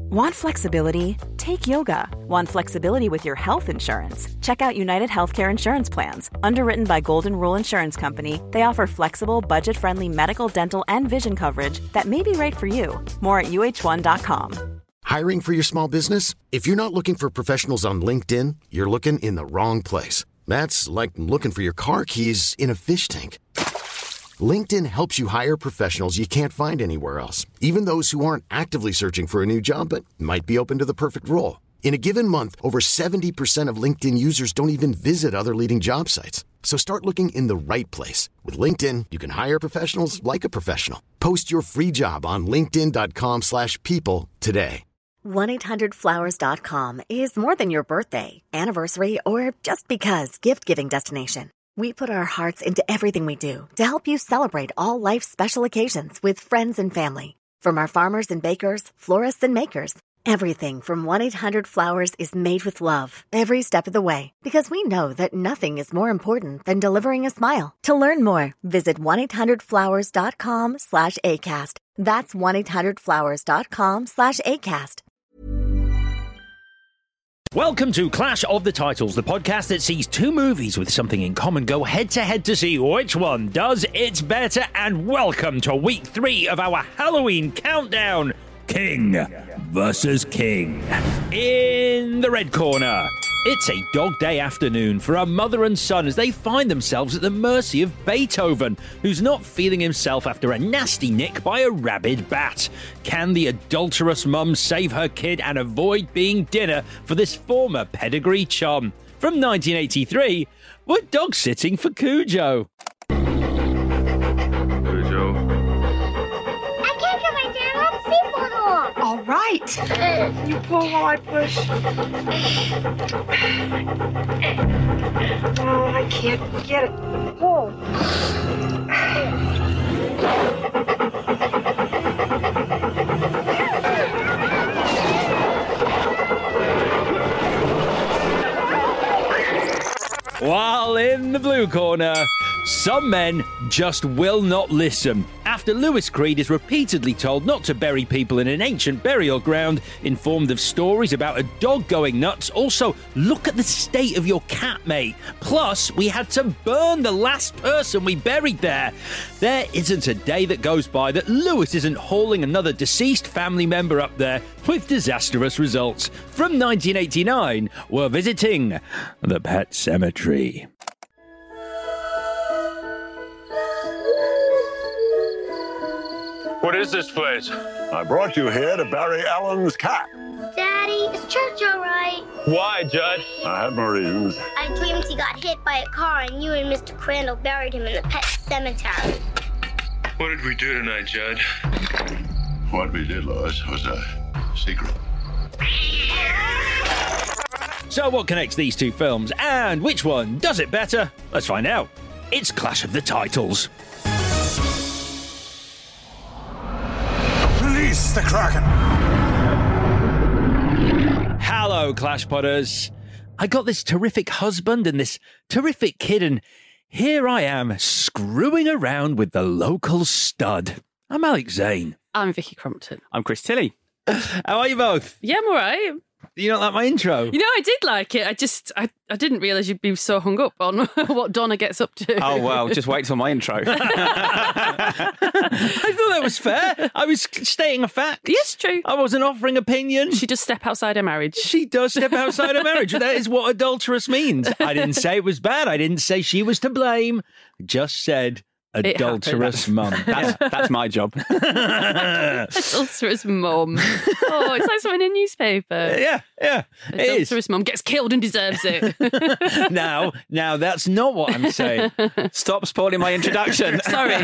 Want flexibility? Take yoga. Want flexibility with your health insurance? Check out United Healthcare Insurance Plans. Underwritten by Golden Rule Insurance Company, they offer flexible, budget-friendly medical, dental, and vision coverage that may be right for you. More at uh1.com. Hiring for your small business? If you're not looking for professionals on LinkedIn, you're looking in the wrong place. That's like looking for your car keys in a fish tank. LinkedIn helps you hire professionals you can't find anywhere else, even those who aren't actively searching for a new job but might be open to the perfect role. In a given month, over 70% of LinkedIn users don't even visit other leading job sites. So start looking in the right place. With LinkedIn, you can hire professionals like a professional. Post your free job on linkedin.com/people today. 1-800-Flowers.com is more than your birthday, anniversary, or just because gift-giving destination. We put our hearts into everything we do to help you celebrate all life's special occasions with friends and family. From our farmers and bakers, florists and makers, everything from 1-800-Flowers is made with love every step of the way, because we know that nothing is more important than delivering a smile. To learn more, visit 1-800-Flowers.com/ACAST. That's 1-800-Flowers.com/ACAST. Welcome to Clash of the Titles, the podcast that sees two movies with something in common go head-to-head to see which one does it better. And welcome to week 3 of our Halloween countdown, King versus King. In the red corner, it's a dog day afternoon for a mother and son as they find themselves at the mercy of Beethoven, who's not feeling himself after a nasty nick by a rabid bat. Can the adulterous mum save her kid and avoid being dinner for this former pedigree chum? From 1983, we're dog sitting for Cujo. All right. You pull while I push. Oh, I can't get it. Pull. While in the blue corner, some men just will not listen. After Louis Creed is repeatedly told not to bury people in an ancient burial ground, informed of stories about a dog going nuts. Also, look at the state of your cat, mate. Plus, we had to burn the last person we buried there. There isn't a day that goes by that Louis isn't hauling another deceased family member up there with disastrous results. From 1989, we're visiting the Pet Cemetery. What is this place? I brought you here to bury Alan's cat. Daddy, is church all right? Why, Judge? I had my reasons. I dreamed he got hit by a car and you and Mr. Crandall buried him in the pet cemetery. What did we do tonight, Judge? What we did, Lois, was a secret. So what connects these two films, and which one does it better? Let's find out. It's Clash of the Titles. Release the Kraken! Hello, Clash Potters. I got this terrific husband and this terrific kid, and here I am screwing around with the local stud. I'm Alex Zane. I'm Vicky Crompton. I'm Chris Tilley. How are you both? Yeah, I'm all right. You don't like my intro? You know, I did like it. I didn't realise you'd be so hung up on what Donna gets up to. Oh, well, just wait till my intro. I thought that was fair. I was stating a fact. Yes, true. I wasn't offering opinion. She does step outside her marriage. She does step outside her marriage. That is what adulterous means. I didn't say it was bad. I didn't say she was to blame. I just said adulterous mum. That's my job. Adulterous mum. Oh, it's like something in a newspaper. Yeah. Adulterous mum gets killed and deserves it. Now, that's not what I'm saying. Stop spoiling my introduction. Sorry.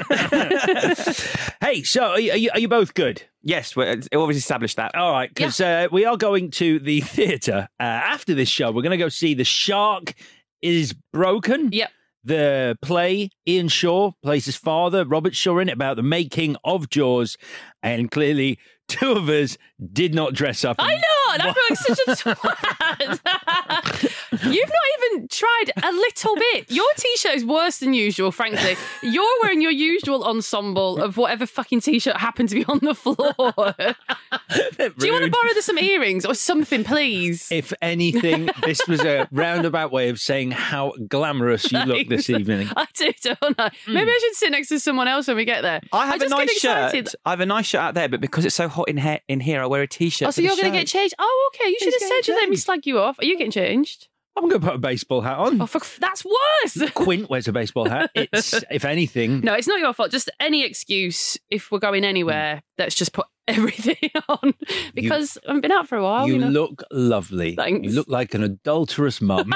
Hey, so are you both good? Yes, we've always established that. All right, because we are going to the theatre after this show. We're going to go see The Shark is Broken. Yep. The play, Ian Shaw plays his father, Robert Shaw, in it, about the making of Jaws. And clearly, two of us did not dress up. I know! That's like such a twat. You've not even tried a little bit. Your T-shirt is worse than usual, frankly. You're wearing your usual ensemble of whatever fucking T-shirt happened to be on the floor. Do you want to borrow some earrings or something, please? If anything, this was a roundabout way of saying how glamorous you look this evening. I do, don't I? Maybe I should sit next to someone else when we get there. I have a just nice get excited. shirt. I have a nice shirt out there, but because it's so hot in here, I wear a T-shirt. Oh, so you're going to get changed? Oh, okay. You should have said you let me slag you off. Are you getting changed? I'm going to put a baseball hat on. Oh, that's worse. Quint wears a baseball hat. It's, if anything... No, it's not your fault. Just any excuse, if we're going anywhere, let's just put everything on. Because I've been out for a while. You know. look lovely. Thanks. You look like an adulterous mum.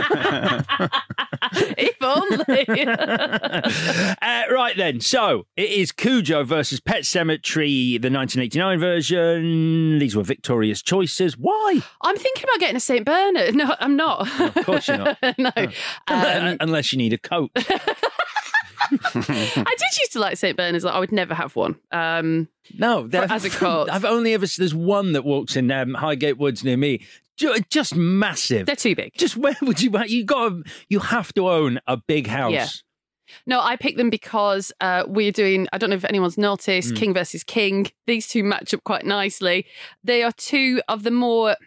If only. Right then, so it is Cujo versus Pet Sematary, the 1989 version. These were victorious choices. Why? I'm thinking about getting a St. Bernard. No, I'm not. No, of course you're not. No. Unless you need a coat. I did used to like St. Bernard's. Like, I would never have one. No, as a coat. I've only ever. There's one that walks in Highgate Woods near me. Just massive. They're too big. Just where would you? You have to own a big house. Yeah. No, I picked them because we're doing, I don't know if anyone's noticed, King versus King. These two match up quite nicely. They are two of the more...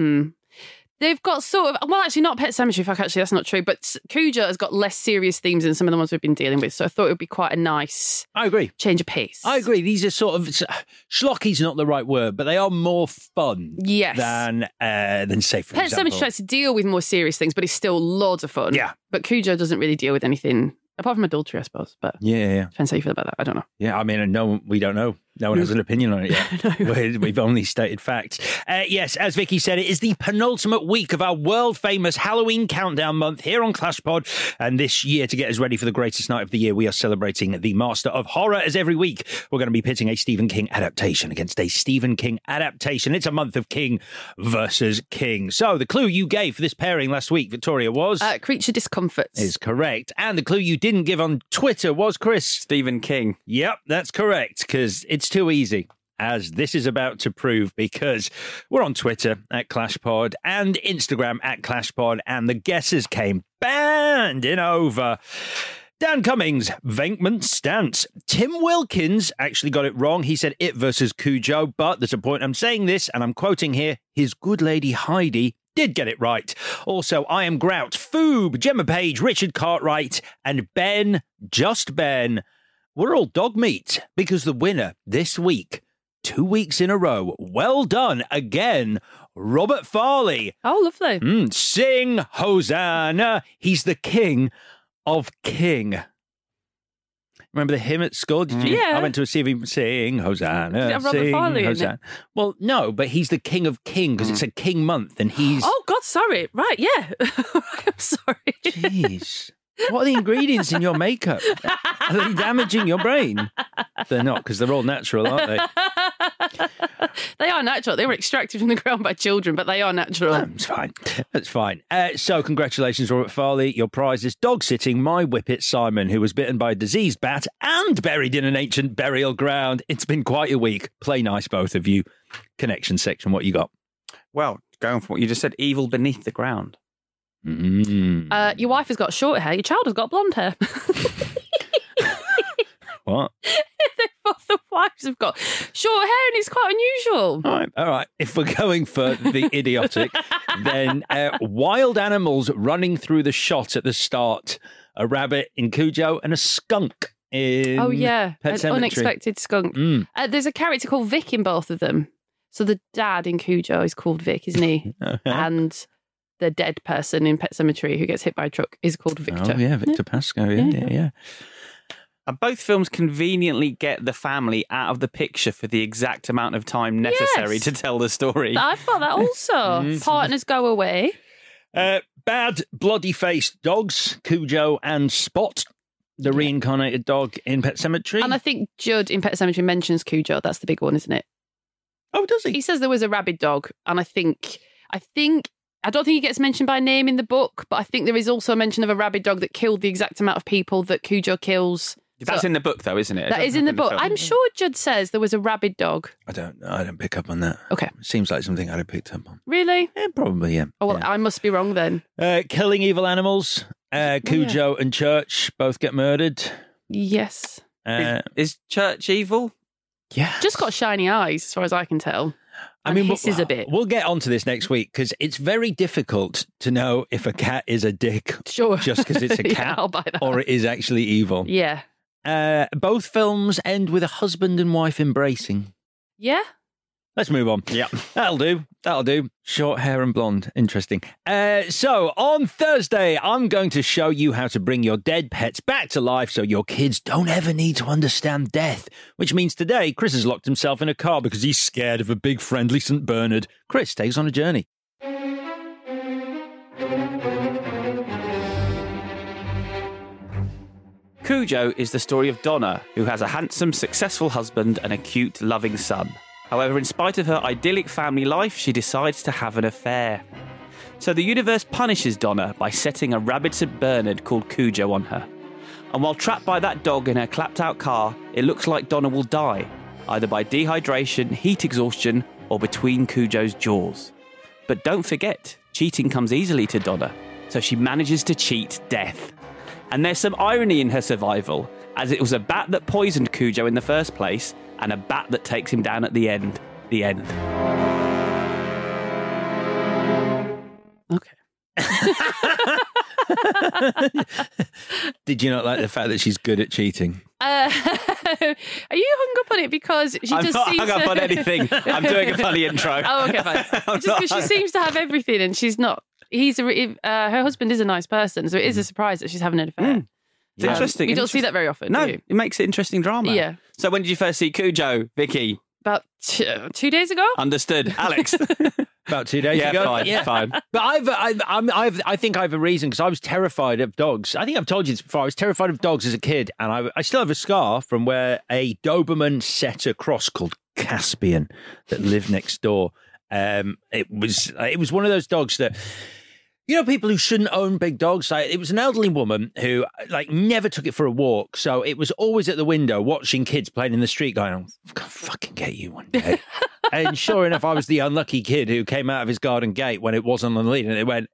They've got sort of, well, actually not Pet Sematary, actually that's not true, but Cujo has got less serious themes than some of the ones we've been dealing with, so I thought it would be quite a nice I agree. Change of pace. I agree. These are sort of, schlocky's not the right word, but they are more fun than say, for Pet example. Sematary tries to deal with more serious things, but it's still loads of fun. Yeah. But Cujo doesn't really deal with anything, apart from adultery, I suppose, but Yeah. depends how you feel about that, I don't know. Yeah, I mean, no, we don't know. No one has an opinion on it yet. We've only stated facts. Yes, as Vicky said, it is the penultimate week of our world-famous Halloween countdown month here on Clash Pod. And this year, to get us ready for the greatest night of the year, we are celebrating the Master of Horror. As every week, we're going to be pitting a Stephen King adaptation against a Stephen King adaptation. It's a month of King versus King. So the clue you gave for this pairing last week, Victoria, was... creature discomforts. Is correct. And the clue you didn't give on Twitter was, Chris? Stephen King. Yep, that's correct, because it's too easy, as this is about to prove, because we're on Twitter at ClashPod and Instagram at ClashPod, and the guesses came banding over. Dan Cummings, Venkman Stance. Tim Wilkins actually got it wrong. He said It versus Cujo, but there's a point I'm saying this, and I'm quoting here, his good lady Heidi did get it right. Also, I Am Grout, Foob, Gemma Page, Richard Cartwright, and Ben, just Ben. We're all dog meat, because the winner this week, 2 weeks in a row, well done again, Robert Farley. Oh, lovely. Sing Hosanna. He's the king of King. Remember the hymn at school? Did you? Yeah. I went to see him sing Hosanna. Did it have Robert sing Farley in Hosanna. Well, no, but he's the king of King because it's a King month and he's... Oh, God, sorry. Right, yeah. I'm sorry. Jeez. What are the ingredients in your makeup? Are they damaging your brain? They're not, because they're all natural, aren't they? They are natural. They were extracted from the ground by children, but they are natural. It's fine. That's fine. So congratulations, Robert Farley. Your prize is dog sitting my whippet Simon, who was bitten by a diseased bat and buried in an ancient burial ground. It's been quite a week. Play nice, both of you. Connection section, what you got? Well, going from what you just said, evil beneath the ground. Your wife has got short hair. Your child has got blonde hair. What? Both the wives have got short hair, and it's quite unusual. All right. If we're going for the idiotic, then wild animals running through the shot at the start. A rabbit in Cujo and a skunk in Pet an Sematary. unexpected skunk. There's a character called Vic in both of them. So the dad in Cujo is called Vic, isn't he? And the dead person in Pet Sematary who gets hit by a truck is called Victor. Oh, yeah, Victor Pascoe. Yeah. And both films conveniently get the family out of the picture for the exact amount of time necessary to tell the story. I've got that also. Partners go away. Bad, bloody-faced dogs, Cujo and Spot, the reincarnated dog in Pet Sematary. And I think Judd in Pet Sematary mentions Cujo. That's the big one, isn't it? Oh, does he? He says there was a rabid dog, and I don't think he gets mentioned by name in the book, but I think there is also a mention of a rabid dog that killed the exact amount of people that Cujo kills That's in the book, though, isn't it? That is in the book. I'm sure Judd says there was a rabid dog. I don't pick up on that. Okay. It seems like something I'd have picked up on. Really? Yeah, probably, yeah. Oh, well, yeah. I must be wrong then. Killing evil animals. Cujo and Church both get murdered. Yes. Is Church evil? Yeah. Just got shiny eyes, as far as I can tell. I mean, hisses a bit. We'll get onto this next week because it's very difficult to know if a cat is a dick just because it's a cat I'll buy that. or it is actually evil. Yeah. Both films end with a husband and wife embracing. Yeah. Let's move on. Yeah. That'll do. Short hair and blonde. Interesting. So on Thursday, I'm going to show you how to bring your dead pets back to life so your kids don't ever need to understand death. Which means today, Chris has locked himself in a car because he's scared of a big friendly St. Bernard. Chris takes on a journey. Cujo is the story of Donna, who has a handsome, successful husband and a cute, loving son. However, in spite of her idyllic family life, she decides to have an affair. So the universe punishes Donna by setting a rabid St. Bernard called Cujo on her. And while trapped by that dog in her clapped-out car, it looks like Donna will die, either by dehydration, heat exhaustion, or between Cujo's jaws. But don't forget, cheating comes easily to Donna, so she manages to cheat death. And there's some irony in her survival, as it was a bat that poisoned Cujo in the first place, and a bat that takes him down at the end. The end. Okay. Did you not like the fact that she's good at cheating? Are you hung up on it because she I'm just not seems hung up to... on anything. I'm doing a funny intro. Oh, okay, fine. Just because she seems to have everything and she's not. Her husband is a nice person, so it is a surprise that she's having an affair. It's interesting. You don't see that very often, No, do you? it makes it interesting drama. Yeah. So when did you first see Cujo, Vicky? About 2 days ago? Understood. Alex? About 2 days ago. Fine. But I think I have a reason because I was terrified of dogs. I think I've told you this before. I was terrified of dogs as a kid, and I still have a scar from where a Doberman setter cross called Caspian that lived next door. It was one of those dogs that. You know, people who shouldn't own big dogs. It was an elderly woman who never took it for a walk, so it was always at the window watching kids playing in the street, going, "I'm gonna fucking get you one day." And sure enough, I was the unlucky kid who came out of his garden gate when it wasn't on the lead, and it went,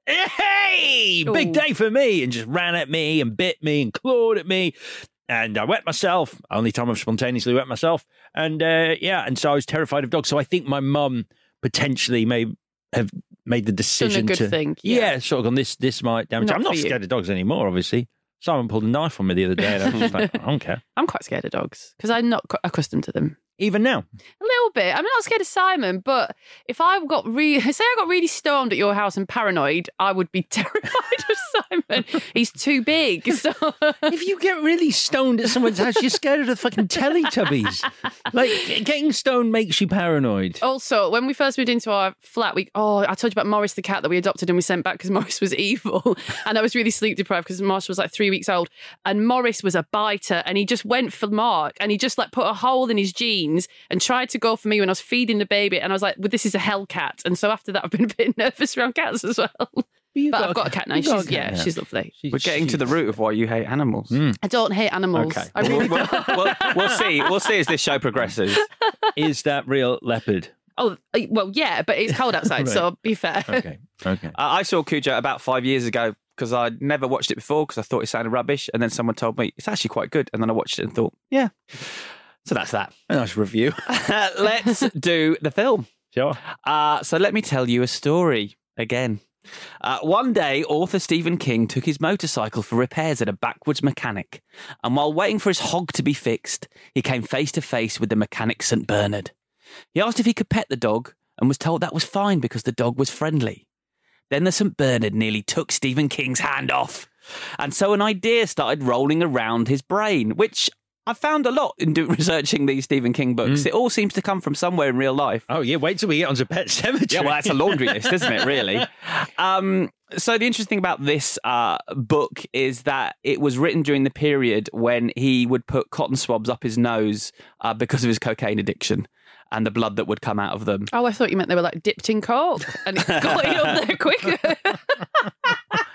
"Hey, big day for me!" and just ran at me and bit me and clawed at me. And I wet myself. Only time I've spontaneously wet myself. And and so I was terrified of dogs. So I think my mum potentially may have made the decision Done a good thing. Yeah. Sort of gone, this might damage. I'm not scared of dogs anymore, obviously. Someone pulled a knife on me the other day and I was just like, I don't care. I'm quite scared of dogs because I'm not accustomed to them. Even now? A little bit. I'm not scared of Simon, but if I got really stoned at your house and paranoid, I would be terrified of Simon. He's too big. So if you get really stoned at someone's house, you're scared of the fucking Teletubbies. Like, getting stoned makes you paranoid. Also, when we first moved into our flat, I told you about Morris the cat that we adopted and we sent back because Morris was evil. And I was really sleep deprived because Morris was like 3 weeks old. And Morris was a biter and he just went for Mark and he just put a hole in his jeans and tried to go for me when I was feeding the baby. And I was like, well, this is a hell cat. And so after that, I've been a bit nervous around cats as well. But I've got a cat now. She's lovely. We're getting to the root of why you hate animals. I don't hate animals. Okay. I really We'll see. We'll see as this show progresses. Is that real leopard? Oh, well, yeah, but it's cold outside, Right. so be fair. Okay. I saw Cujo about 5 years ago because I'd never watched it before because I thought it sounded rubbish. And then someone told me it's actually quite good. And then I watched it and thought, yeah. So that's that. A nice review. Let's do the film. Sure. So let me tell you a story again. One day, author Stephen King took his motorcycle for repairs at a backwoods mechanic. And while waiting for his hog to be fixed, he came face to face with the mechanic St. Bernard. He asked if he could pet the dog and was told that was fine because the dog was friendly. Then the St. Bernard nearly took Stephen King's hand off. And so an idea started rolling around his brain, which I found a lot in researching these Stephen King books. It all seems to come from somewhere in real life. Oh, yeah, wait till we get onto Pet Sematary. Yeah, well, that's a laundry list, isn't it, really? So the interesting thing about this book is that it was written during the period when he would put cotton swabs up his nose because of his cocaine addiction and the blood that would come out of them. Oh, I thought you meant they were dipped in coke and it got it up there quicker.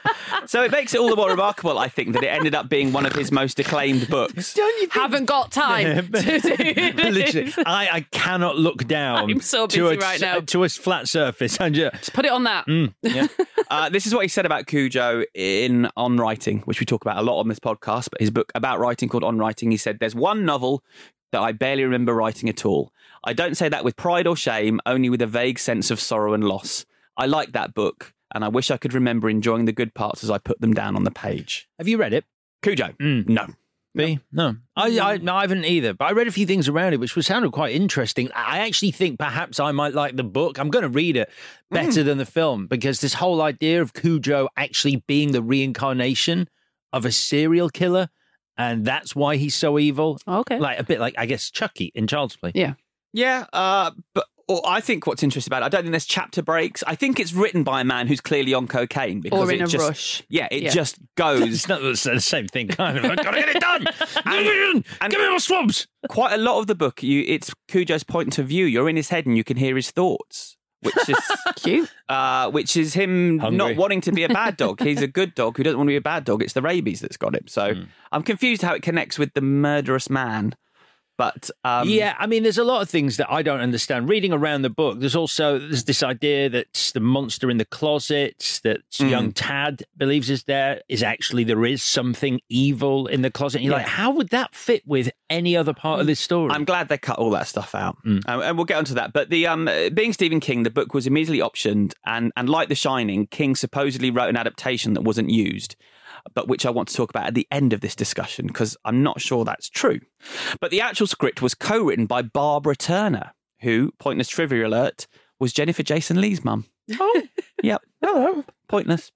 So it makes it all the more remarkable, I think, that it ended up being one of his most acclaimed books. Don't you haven't got time to do Literally, I cannot look down. I'm so busy right now. To a flat surface. And just put it on that. This is what he said about Cujo On Writing, which we talk about a lot on this podcast, but his book about writing called On Writing, he said, "There's one novel that I barely remember writing at all. I don't say that with pride or shame, only with a vague sense of sorrow and loss. I like that book, and I wish I could remember enjoying the good parts as I put them down on the page." Have you read it? Cujo? No. Me? No. I haven't either, but I read a few things around it which sounded quite interesting. I actually think perhaps I might like the book. I'm going to read it better than the film, because this whole idea of Cujo actually being the reincarnation of a serial killer, and that's why he's so evil. Okay. Like a bit like, I guess, Chucky in Child's Play. Yeah. Yeah, but I think what's interesting about it, I don't think there's chapter breaks. I think it's written by a man who's clearly on cocaine. Because or in it a rush. Yeah, it just goes. It's not the same thing, kind of. I've got to get it done. and give me my swabs. Quite a lot of the book, it's Cujo's point of view. You're in his head and you can hear his thoughts, which is cute. Which is him Hungry. not wanting to be a bad dog. He's a good dog who doesn't want to be a bad dog. It's the rabies that's got him. So I'm confused how it connects with the murderous man. But yeah, I mean, there's a lot of things that I don't understand. Reading around the book, there's this idea that the monster in the closet that young Tad believes is there is something evil in the closet. And you're like, how would that fit with any other part of this story? I'm glad they cut all that stuff out, and we'll get onto that. But the being Stephen King, the book was immediately optioned, and like The Shining, King supposedly wrote an adaptation that wasn't used, but which I want to talk about at the end of this discussion, because I'm not sure that's true. But the actual script was co-written by Barbara Turner, who, pointless trivia alert, was Jennifer Jason Leigh's mum. Oh. Yep. Hello. Pointless.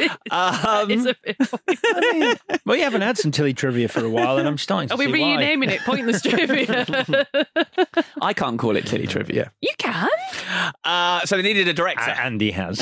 It's a bit pointless. Well, you haven't had some Tilly trivia for a while, and I'm starting to Are we see why. renaming it Pointless Trivia? I can't call it Tilly trivia. You can. So they needed a director. Andy has.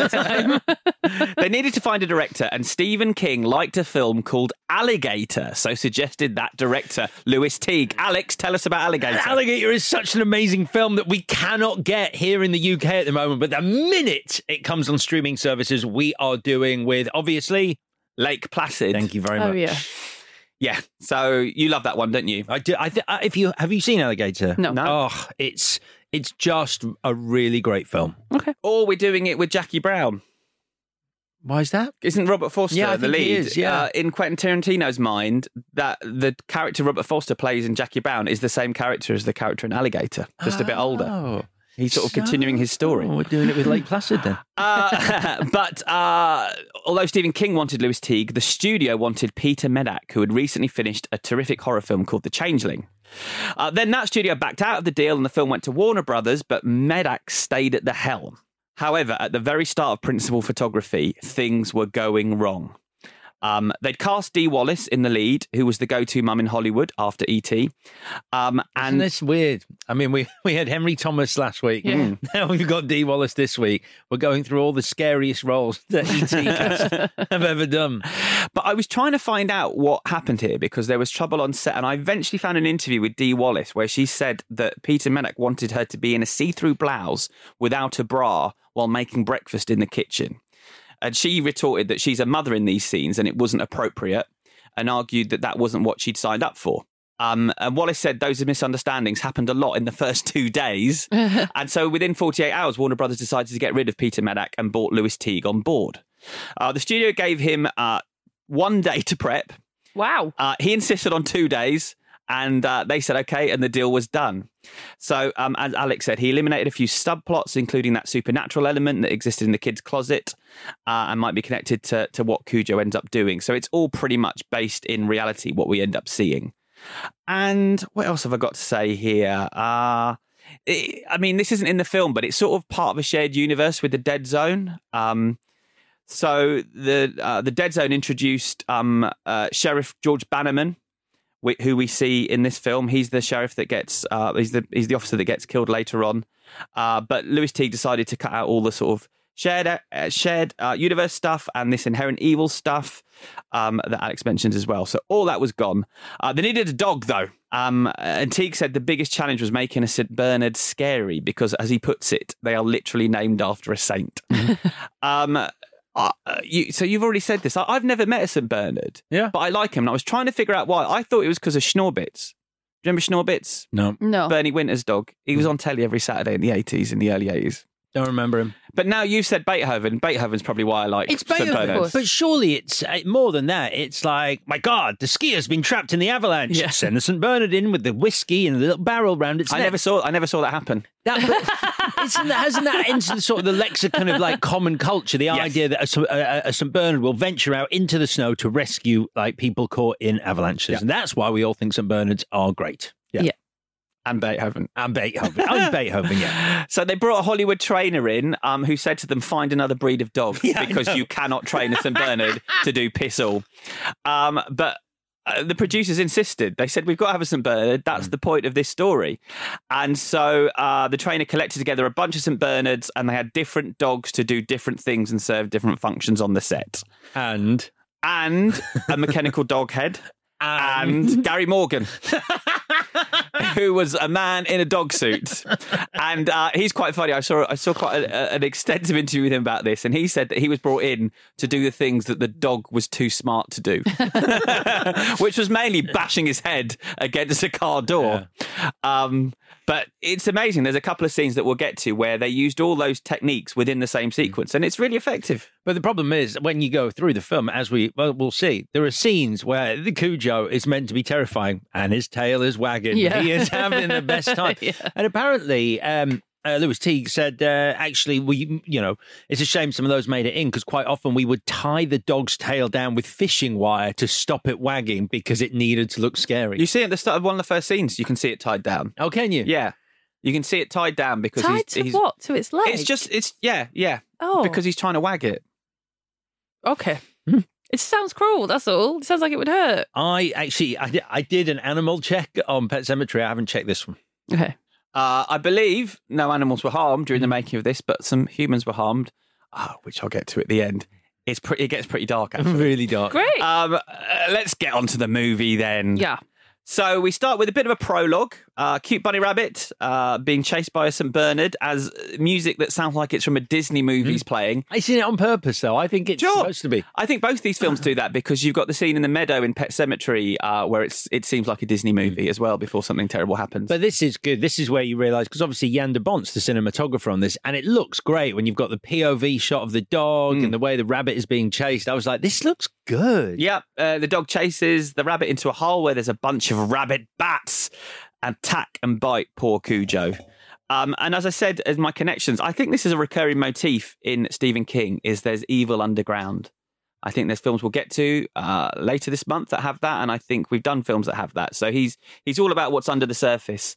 They needed to find a director, and Stephen King liked a film called Alligator, so suggested that director, Lewis Teague. Alex, tell us about Alligator. Alligator is such an amazing film that we cannot get here in the UK at the moment, but the minute it comes on streaming services, we are doing with, obviously, Lake Placid. Thank you very much. Oh, yeah. Yeah, so you love that one, don't you? I do. Have you seen Alligator? No. Oh, it's just a really great film. Okay. Or we're doing it with Jackie Brown. Why is that? Isn't Robert Forster I the think lead? he is, yeah. In Quentin Tarantino's mind, that the character Robert Forster plays in Jackie Brown is the same character as the character in Alligator, just a bit older. Oh. He's sort of continuing his story. We're doing it with Lake Placid then. But although Stephen King wanted Lewis Teague, the studio wanted Peter Medak, who had recently finished a terrific horror film called The Changeling. Then that studio backed out of the deal and the film went to Warner Brothers, but Medak stayed at the helm. However, at the very start of principal photography, things were going wrong. They'd cast Dee Wallace in the lead, who was the go-to mum in Hollywood after E.T. And it's weird. I mean, we had Henry Thomas last week. Yeah. Now we've got Dee Wallace this week. We're going through all the scariest roles that E.T. cast have ever done. But I was trying to find out what happened here because there was trouble on set, and I eventually found an interview with Dee Wallace where she said that Peter Medak wanted her to be in a see-through blouse without a bra while making breakfast in the kitchen. And she retorted that she's a mother in these scenes and it wasn't appropriate, and argued that that wasn't what she'd signed up for. And Wallace said those misunderstandings happened a lot in the first 2 days. And so within 48 hours, Warner Brothers decided to get rid of Peter Medak and brought Lewis Teague on board. The studio gave him 1 day to prep. Wow. He insisted on 2 days. And they said, OK, and the deal was done. So, as Alex said, he eliminated a few subplots, including that supernatural element that existed in the kid's closet and might be connected to what Cujo ends up doing. So it's all pretty much based in reality, what we end up seeing. And what else have I got to say here? I mean, this isn't in the film, but it's sort of part of a shared universe with the Dead Zone. So the Dead Zone introduced Sheriff George Bannerman, who we see in this film. He's the sheriff that gets, he's the officer that gets killed later on. But Lewis Teague decided to cut out all the sort of shared universe stuff and this inherent evil stuff that Alex mentioned as well. So all that was gone. They needed a dog though. And Teague said the biggest challenge was making a St. Bernard scary because, as he puts it, they are literally named after a saint. So you've already said this. I've never met a St. Bernard. Yeah. But I like him. And I was trying to figure out why. I thought it was because of Schnorbitz. Do you remember Schnorbitz? No. Bernie Winter's dog. He was on telly every Saturday in the 80s, in the early 80s. Don't remember him. But now you've said Beethoven. Beethoven's probably why I like It's St. Beethoven, Bernards. but surely it's more than that. It's like, my God, the skier's been trapped in the avalanche. Yeah. Send the St. Bernard in with the whiskey and the little barrel round its I neck. never saw that happen. Hasn't that entered sort of the lexicon of like common culture? The idea that a St. Bernard will venture out into the snow to rescue like people caught in avalanches, and that's why we all think St. Bernards are great. Yeah. And Beethoven. And Beethoven, yeah. So they brought a Hollywood trainer in who said to them, find another breed of dog because you cannot train a St. Bernard to do piss all. But the producers insisted. They said, we've got to have a St. Bernard. That's the point of this story. And so the trainer collected together a bunch of St. Bernards and they had different dogs to do different things and serve different functions on the set. And a mechanical dog head. And Gary Morgan, who was a man in a dog suit. And he's quite funny. I saw quite an extensive interview with him about this, and he said that he was brought in to do the things that the dog was too smart to do, which was mainly bashing his head against a car door. Yeah. But it's amazing. There's a couple of scenes that we'll get to where they used all those techniques within the same sequence, and it's really effective. But the problem is, when you go through the film, as we'll see, there are scenes where the Cujo is meant to be terrifying, and his tail is wagging. Yeah. He is having the best time. Yeah. And apparently, Louis Teague said, actually, it's a shame some of those made it in, because quite often we would tie the dog's tail down with fishing wire to stop it wagging because it needed to look scary. You see at the start of one of the first scenes, you can see it tied down. Oh, can you? Yeah. You can see it tied down because he's what? To its leg? Yeah. Oh. Because he's trying to wag it. Okay. It sounds cruel, that's all. It sounds like it would hurt. I did an animal check on Pet Sematary. I haven't checked this one. Okay. I believe no animals were harmed during the making of this, but some humans were harmed, which I'll get to at the end. It gets pretty dark, actually. Really dark. Great. Let's get on to the movie then. Yeah. So we start with a bit of a prologue. Cute bunny rabbit being chased by a St. Bernard as music that sounds like it's from a Disney movie's playing. I've seen it on purpose, though. I think it's supposed to be. I think both these films do that because you've got the scene in the meadow in Pet Sematary where it seems like a Disney movie as well before something terrible happens. But this is good. This is where you realise, because obviously Jan de Bont's the cinematographer on this, and it looks great when you've got the POV shot of the dog and the way the rabbit is being chased. I was like, this looks good. Yeah, the dog chases the rabbit into a hole where there's a bunch of rabbit bats and attack and bite poor Cujo. And as I said, as my connections, I think this is a recurring motif in Stephen King, is there's evil underground. I think there's films we'll get to later this month that have that, and I think we've done films that have that. So he's all about what's under the surface.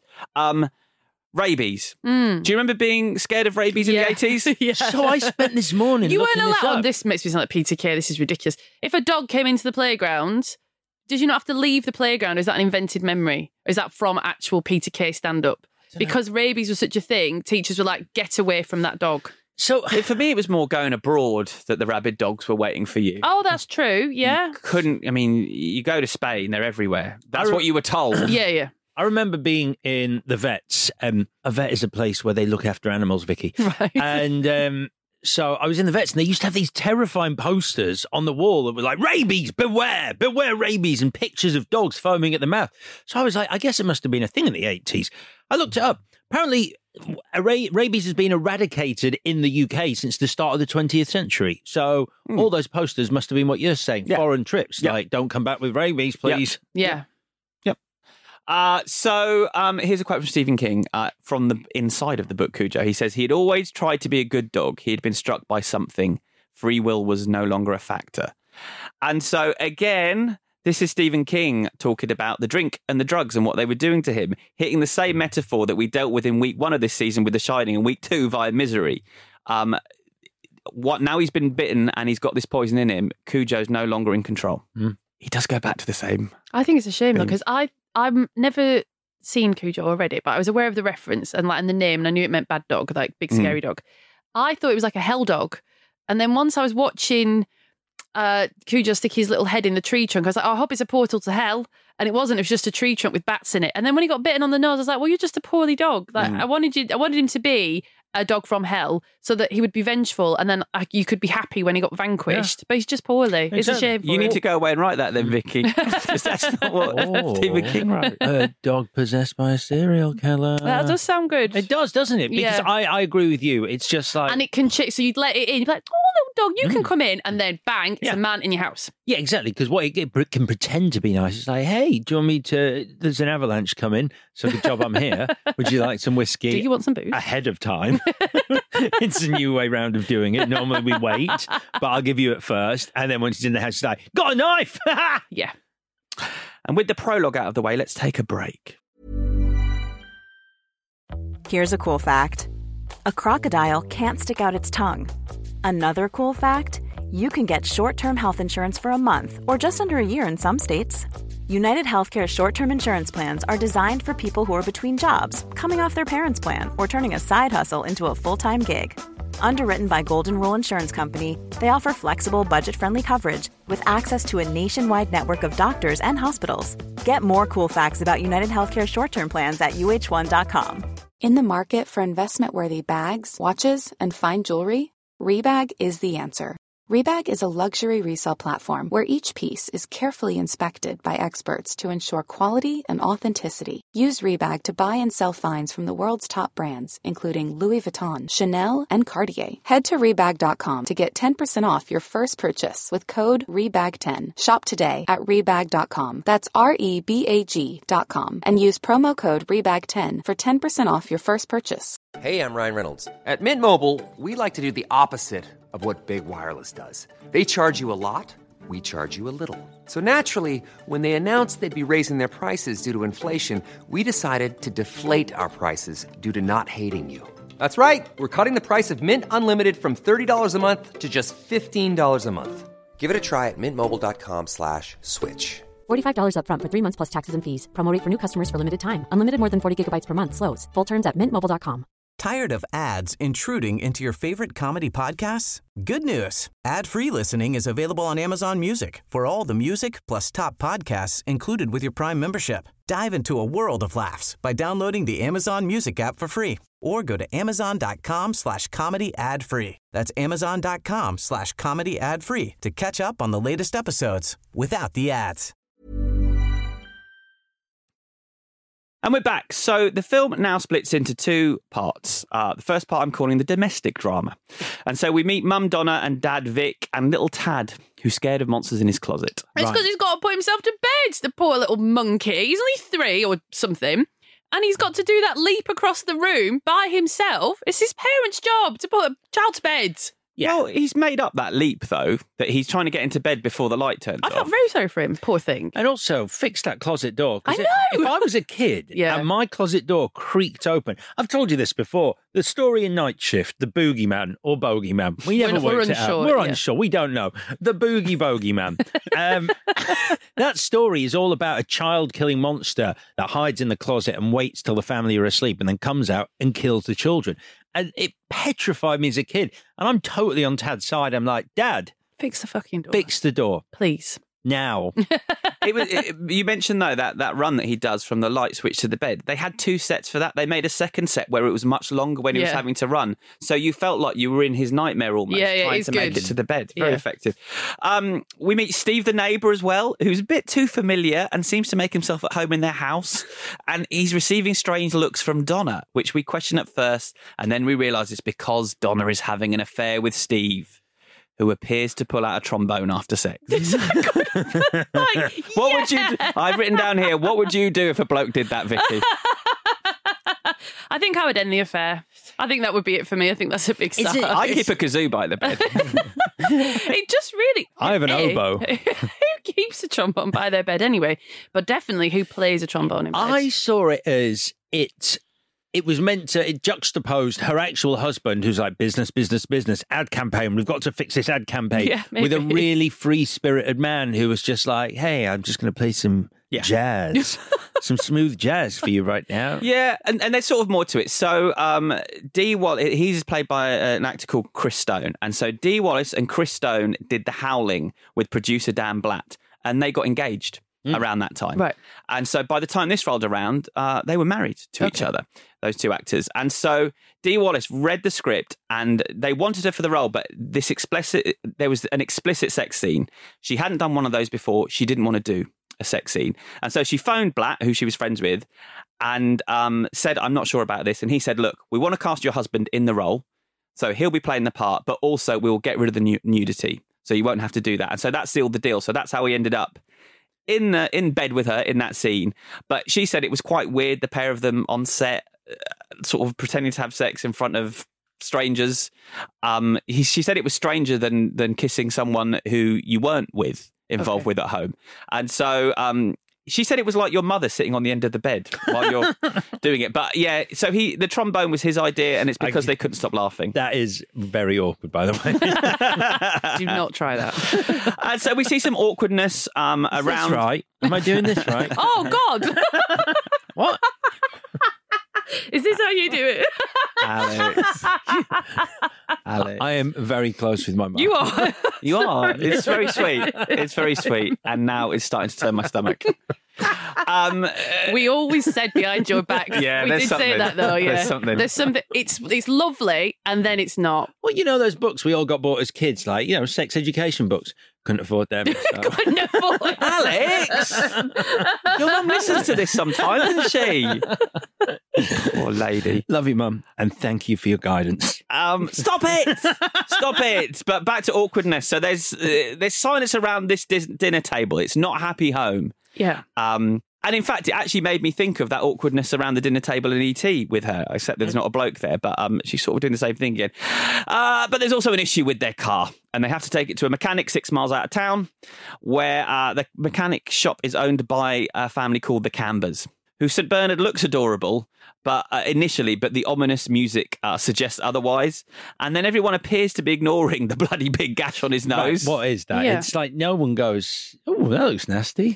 Rabies. Do you remember being scared of rabies in the 80s? Yeah. So I spent this morning You weren't looking this allowed. up. This makes me sound like PTK. This is ridiculous. If a dog came into the playground, did you not have to leave the playground? Or is that an invented memory? Or is that from actual PTK stand-up? Because rabies was such a thing, teachers were like, get away from that dog. So for me, it was more going abroad that the rabid dogs were waiting for you. Oh, that's true. Yeah. You go to Spain, they're everywhere. That's what you were told. Yeah. I remember being in the vets. A vet is a place where they look after animals, Vicky. Right. And so I was in the vets, and they used to have these terrifying posters on the wall that were like, rabies, beware rabies, and pictures of dogs foaming at the mouth. So I was like, I guess it must have been a thing in the 80s. I looked it up. Apparently, rabies has been eradicated in the UK since the start of the 20th century. So all those posters must have been what you're saying, foreign trips, like, don't come back with rabies, please. Yeah. So here's a quote from Stephen King from the inside of the book Cujo. He says, he had always tried to be a good dog. He had been struck by something. Free will was no longer a factor. And so, again, this is Stephen King talking about the drink and the drugs and what they were doing to him, hitting the same metaphor that we dealt with in week 1 of this season with The Shining and week 2 via Misery. Now he's been bitten and he's got this poison in him, Cujo's no longer in control. He does go back to the same. I think it's a shame, though, because I've never seen Cujo or read it, but I was aware of the reference and the name, and I knew it meant bad dog, like big scary dog. I thought it was like a hell dog. And then once I was watching Cujo stick his little head in the tree trunk, I was like, I hope it's a portal to hell. And it wasn't. It was just a tree trunk with bats in it. And then when he got bitten on the nose, I was like, well, you're just a poorly dog. Like I wanted him to be a dog from hell so that he would be vengeful and then you could be happy when he got vanquished. But he's just poorly. It's a shame. You need to go away and write that then, Vicky. Because that's not what Stephen King wrote. A dog possessed by a serial killer. That does sound good. It does, doesn't it? Because I agree with you. It's just like... And it can so you'd let it in. You'd be like, oh, little dog, you can come in. And then bang, it's a man in your house. Yeah, exactly. Because what it can pretend to be nice. It's like, hey, do you want me to... There's an avalanche coming, so good job I'm here. Would you like some whiskey? Do you want some booze? Ahead of time. It's a new way round of doing it. Normally we wait, but I'll give you it first. And then once he's in the house, he's like, got a knife! Yeah. And with the prologue out of the way, let's take a break. Here's a cool fact. A crocodile can't stick out its tongue. Another cool fact, you can get short-term health insurance for a month or just under a year in some states. United Healthcare short-term insurance plans are designed for people who are between jobs, coming off their parents' plan, or turning a side hustle into a full-time gig. Underwritten by Golden Rule Insurance Company, they offer flexible, budget-friendly coverage with access to a nationwide network of doctors and hospitals. Get more cool facts about United Healthcare short-term plans at uh1.com. In the market for investment-worthy bags, watches, and fine jewelry, Rebag is the answer. Rebag is a luxury resale platform where each piece is carefully inspected by experts to ensure quality and authenticity. Use Rebag to buy and sell finds from the world's top brands, including Louis Vuitton, Chanel, and Cartier. Head to Rebag.com to get 10% off your first purchase with code REBAG10. Shop today at Rebag.com. That's REBAG.com. And use promo code REBAG10 for 10% off your first purchase. Hey, I'm Ryan Reynolds. At Mint Mobile, we like to do the opposite of what Big Wireless does. They charge you a lot, we charge you a little. So naturally, when they announced they'd be raising their prices due to inflation, we decided to deflate our prices due to not hating you. That's right. We're cutting the price of Mint Unlimited from $30 a month to just $15 a month. Give it a try at mintmobile.com/switch. $45 up front for 3 months plus taxes and fees. Promo rate for new customers for limited time. Unlimited more than 40 gigabytes per month. Slows full terms at mintmobile.com. Tired of ads intruding into your favorite comedy podcasts? Good news. Ad-free listening is available on Amazon Music for all the music plus top podcasts included with your Prime membership. Dive into a world of laughs by downloading the Amazon Music app for free or go to amazon.com/comedy ad-free. That's amazon.com/comedy ad-free to catch up on the latest episodes without the ads. And we're back. So the film now splits into two parts. The first part I'm calling the domestic drama. And so we meet Mum Donna and Dad Vic and little Tad, who's scared of monsters in his closet. It's because he's got to put himself to bed, the poor little monkey. He's only 3 or something. And he's got to do that leap across the room by himself. It's his parents' job to put a child to bed. Yeah. Well, he's made up that leap, though, that he's trying to get into bed before the light turns off. I felt very sorry for him, poor thing. And also, fix that closet door. I know! If I was a kid and my closet door creaked open, I've told you this before, the story in Night Shift, the boogeyman or bogeyman, we never worked it out. We're unsure. We don't know. The boogie bogeyman. That story is all about a child-killing monster that hides in the closet and waits till the family are asleep and then comes out and kills the children. And it petrified me as a kid. And I'm totally on Tad's side. I'm like, Dad, fix the fucking door. Fix the door. Please. Now. You mentioned, though, that run that he does from the light switch to the bed. They had 2 sets for that. They made a second set where it was much longer when he was having to run. So you felt like you were in his nightmare almost, trying to make it to the bed. Very effective. We meet Steve the neighbour as well, who's a bit too familiar and seems to make himself at home in their house. And he's receiving strange looks from Donna, which we question at first. And then we realise it's because Donna is having an affair with Steve, who appears to pull out a trombone after sex. What would you do? I've written down here, what would you do if a bloke did that, Vicky? I think I would end the affair. I think that would be it for me. I think that's a big start. I keep a kazoo by the bed. It just really... I have an oboe. Who keeps a trombone by their bed anyway? But definitely who plays a trombone in bed? I saw it as it was meant to, it juxtaposed her actual husband, who's like, business, ad campaign. We've got to fix this ad campaign. With a really free-spirited man who was just like, hey, I'm just going to play some jazz, some smooth jazz for you right now. Yeah, and there's sort of more to it. So Dee Wallace, he's played by an actor called Chris Stone. And so Dee Wallace and Chris Stone did The Howling with producer Dan Blatt. And they got engaged. around that time. Right. And so by the time this rolled around, they were married to each other, those two actors. And so Dee Wallace read the script and they wanted her for the role, but there was an explicit sex scene. She hadn't done one of those before. She didn't want to do a sex scene. And so she phoned Blatt, who she was friends with, and said, I'm not sure about this. And he said, look, we want to cast your husband in the role. So he'll be playing the part, but also we'll get rid of the nudity. So you won't have to do that. And so that sealed the deal. So that's how we ended up in bed with her in that scene. But she said it was quite weird, the pair of them on set, sort of pretending to have sex in front of strangers. She said it was stranger than kissing someone who you weren't involved with at home. And so she said it was like your mother sitting on the end of the bed while you're doing it. But yeah, so the trombone was his idea, and it's because they couldn't stop laughing. That is very awkward, by the way. Do not try that. And so we see some awkwardness around. Is this right? Am I doing this right? Oh, God. What? Is this how you do it? Alex. I am very close with my mum. You are. You are. It's very sweet. It's very sweet. And now it's starting to turn my stomach. We always said behind your back. Yeah, we did say that though. Yeah, There's something. It's lovely, and then it's not. Well, you know those books we all got bought as kids, like sex education books. Couldn't afford them. So. Couldn't afford Alex, your mum listens to this sometimes, doesn't she? Poor lady. Love you, mum, and thank you for your guidance. Stop it! But back to awkwardness. So there's silence around this dinner table. It's not a happy home. Yeah. And in fact, it actually made me think of that awkwardness around the dinner table in E.T. with her, except there's not a bloke there, but she's sort of doing the same thing again. But there's also an issue with their car, and they have to take it to a mechanic 6 miles out of town, where the mechanic shop is owned by a family called the Cambers, who St. Bernard looks adorable, but initially, the ominous music suggests otherwise. And then everyone appears to be ignoring the bloody big gash on his nose. Right, what is that? Yeah. It's like no one goes, oh, that looks nasty.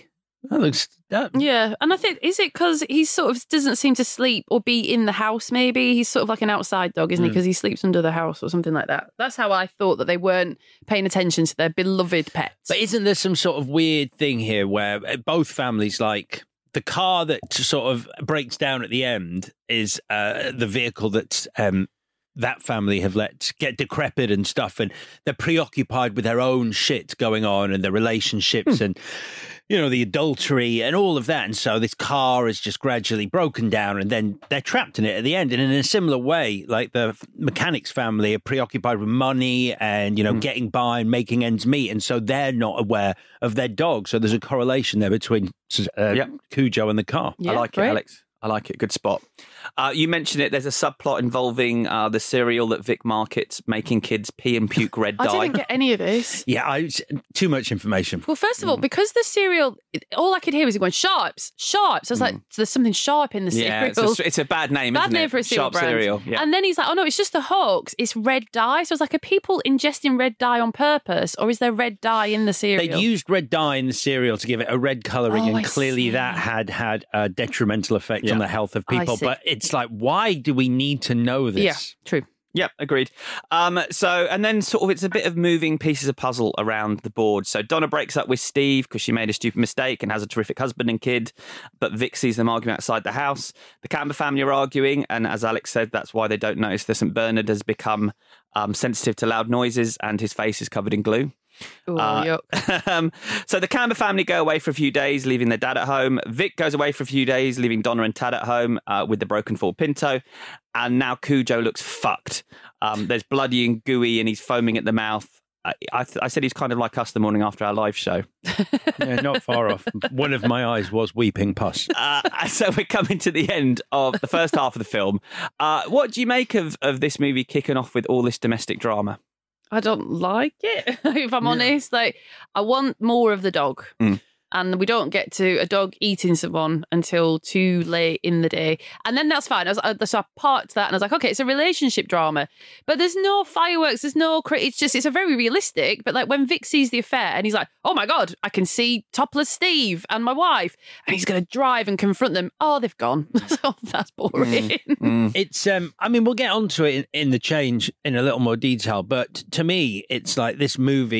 Yeah, and I think, is it because he sort of doesn't seem to sleep or be in the house, maybe? He's sort of like an outside dog, isn't he? Because he sleeps under the house or something like that. That's how I thought that they weren't paying attention to their beloved pets. But isn't there some sort of weird thing here where both families, like, the car that sort of breaks down at the end is the vehicle that's... that family have let get decrepit and stuff, and they're preoccupied with their own shit going on and their relationships and, the adultery and all of that. And so this car is just gradually broken down and then they're trapped in it at the end. And in a similar way, like the mechanics family are preoccupied with money and, getting by and making ends meet. And so they're not aware of their dog. So there's a correlation there between Cujo and the car. Yeah, I like it, Alex. I like it. Good spot. You mentioned it. There's a subplot involving the cereal that Vic markets, making kids pee and puke red dye. I didn't get any of this. Yeah, too much information. Well, first of all, because the cereal, all I could hear was he going, sharps. I was like, there's something sharp in the cereal. Yeah, it's a bad name, isn't it? Bad name for a cereal Sharp brand. cereal. Yeah. And then he's like, oh no, it's just the hoax. It's red dye. So I was like, are people ingesting red dye on purpose, or is there red dye in the cereal? They used red dye in the cereal to give it a red colouring, and clearly that had a detrimental effect on the health of people. But it's like, why do we need to know this? Yeah, true. Yep, agreed. And then sort of it's a bit of moving pieces of puzzle around the board. So Donna breaks up with Steve because she made a stupid mistake and has a terrific husband and kid, but Vic sees them arguing outside the house. The Camber family are arguing, and as Alex said, that's why they don't notice that St. Bernard has become sensitive to loud noises and his face is covered in glue. Yuck. So the Camber family go away for a few days, leaving their dad at home. Vic goes away for a few days, leaving Donna and Tad at home with the broken Ford Pinto. And now Cujo looks fucked. There's bloody and gooey and he's foaming at the mouth. I said he's kind of like us the morning after our live show. Yeah, not far off. One of my eyes was weeping pus. So we're coming to the end of the first half of the film. What do you make of this movie kicking off with all this domestic drama? I don't like it, if I'm honest. Like, I want more of the dog. And we don't get to a dog eating someone until too late in the day. And then that's fine. So I parked that and I was like, okay, it's a relationship drama. But there's no fireworks, there's no... it's a very realistic, but like when Vic sees the affair and he's like, oh my God, I can see topless Steve and my wife. And he's going to drive and confront them. Oh, they've gone. So that's boring. It's, I mean, we'll get onto it in the change in a little more detail. But to me, it's like this movie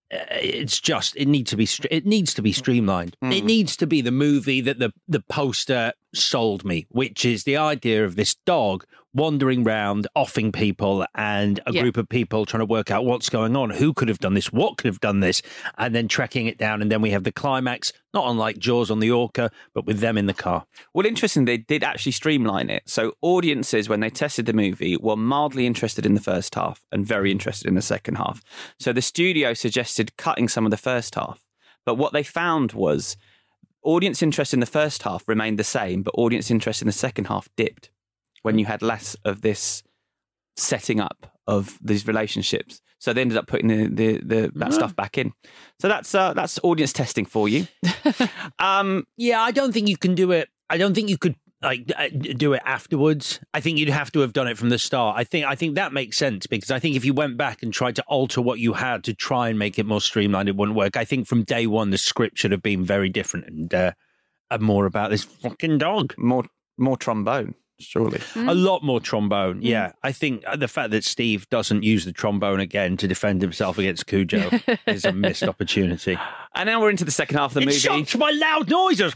it's just it needs to be streamlined. It needs to be the movie that the poster sold me, which is the idea of this dog wandering around, offing people, and a group of people trying to work out what's going on, who could have done this, what could have done this, and then tracking it down. And then we have the climax, not unlike Jaws on the Orca, but with them in the car. Well, interesting, they did actually streamline it. So audiences, when they tested the movie, were mildly interested in the first half and very interested in the second half. So the studio suggested cutting some of the first half. But what they found was audience interest in the first half remained the same, but audience interest in the second half dipped when you had less of this setting up of these relationships. So they ended up putting that stuff back in. So that's audience testing for you. Yeah, I don't think you can do it. I don't think you could do it afterwards. I think you'd have to have done it from the start. I think that makes sense, because I think if you went back and tried to alter what you had to try and make it more streamlined, it wouldn't work. I think from day one the script should have been very different and more about this fucking dog. More trombone. Surely. A lot more trombone, yeah. I think the fact that Steve doesn't use the trombone again to defend himself against Cujo is a missed opportunity. And now we're into the second half of the movie. It shocks my loud noises.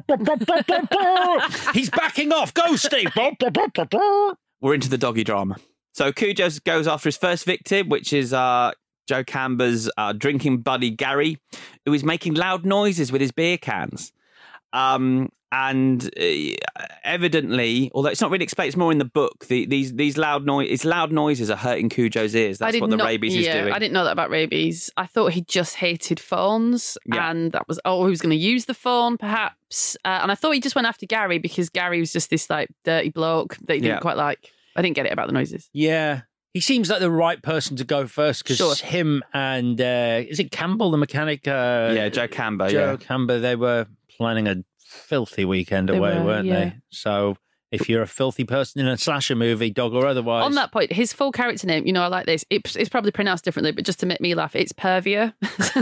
He's backing off. Go, Steve. We're into the doggy drama. So Cujo goes after his first victim, which is Joe Camber's drinking buddy, Gary, who is making loud noises with his beer cans. And evidently, although it's not really explained, it's more in the book. These loud noises are hurting Cujo's ears. That's what the rabies is doing. I didn't know that about rabies. I thought he just hated phones, and that was he was going to use the phone, perhaps. And I thought he just went after Gary because Gary was just this like dirty bloke that he didn't quite like. I didn't get it about the noises. Yeah. He seems like the right person to go first because him and is it Campbell, the mechanic? Joe Camber. Joe Camber. They were planning a filthy weekend away, weren't they? So if you're a filthy person in a slasher movie, dog or otherwise. On that point, his full character name, I like this. It's probably pronounced differently, but just to make me laugh, it's Pervia.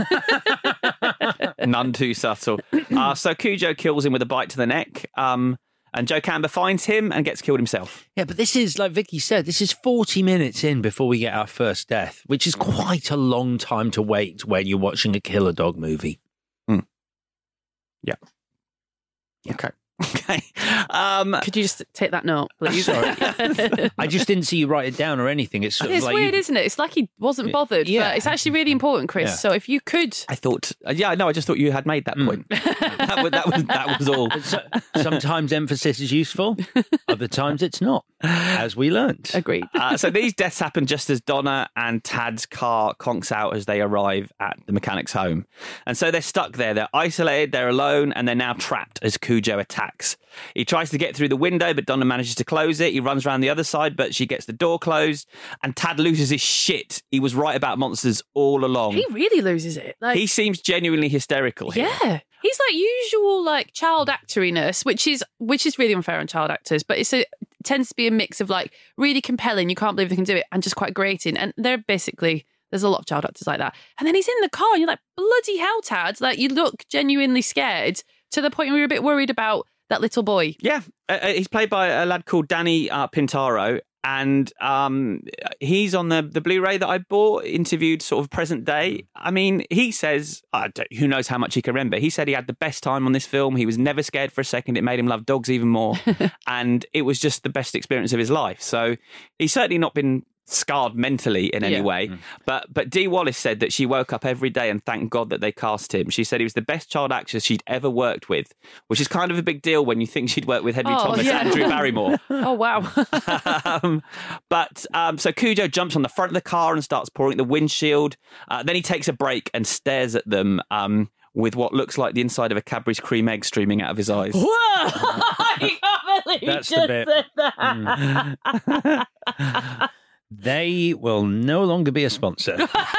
None too subtle. So Cujo kills him with a bite to the neck. And Joe Camber finds him and gets killed himself. Yeah, but this is, like Vicky said, this is 40 minutes in before we get our first death, which is quite a long time to wait when you're watching a killer dog movie. Yeah. Okay. Could you just take that note, please? Sorry. I just didn't see you write it down or anything. It's It's like weird, isn't it? It's like he wasn't bothered, but it's actually really important, Chris. Yeah. So if you could... I thought... I just thought you had made that point. that was all. Sometimes emphasis is useful, other times it's not, as we learnt. Agreed. So these deaths happen just as Donna and Tad's car conks out as they arrive at the mechanic's home. And so they're stuck there. They're isolated, they're alone, and they're now trapped as Cujo attacks. He tries to get through the window, but Donna manages to close it. He runs around the other side, but she gets the door closed. And Tad loses his shit. He was right about monsters all along. He really loses it. He seems genuinely hysterical here. Yeah. He's like usual like child actoriness, which is really unfair on child actors, but it tends to be a mix of like really compelling, you can't believe they can do it, and just quite grating. And there's a lot of child actors like that. And then he's in the car and you're like, bloody hell, Tad. Like you look genuinely scared to the point where you're a bit worried about that little boy. Yeah. He's played by a lad called Danny Pintaro. And he's on the Blu-ray that I bought, interviewed sort of present day. I mean, he says, who knows how much he can remember. He said he had the best time on this film. He was never scared for a second. It made him love dogs even more. And it was just the best experience of his life. So he's certainly not been scarred mentally in any way. But Dee Wallace said that she woke up every day and thanked God that they cast him. She said he was the best child actor she'd ever worked with, which is kind of a big deal when you think she'd worked with Henry Thomas and Drew Barrymore. Oh, wow. So Cujo jumps on the front of the car and starts pouring the windshield. Then he takes a break and stares at them with what looks like the inside of a Cadbury's cream egg streaming out of his eyes. Whoa! I can't believe That's you the just bit. said that. They will no longer be a sponsor.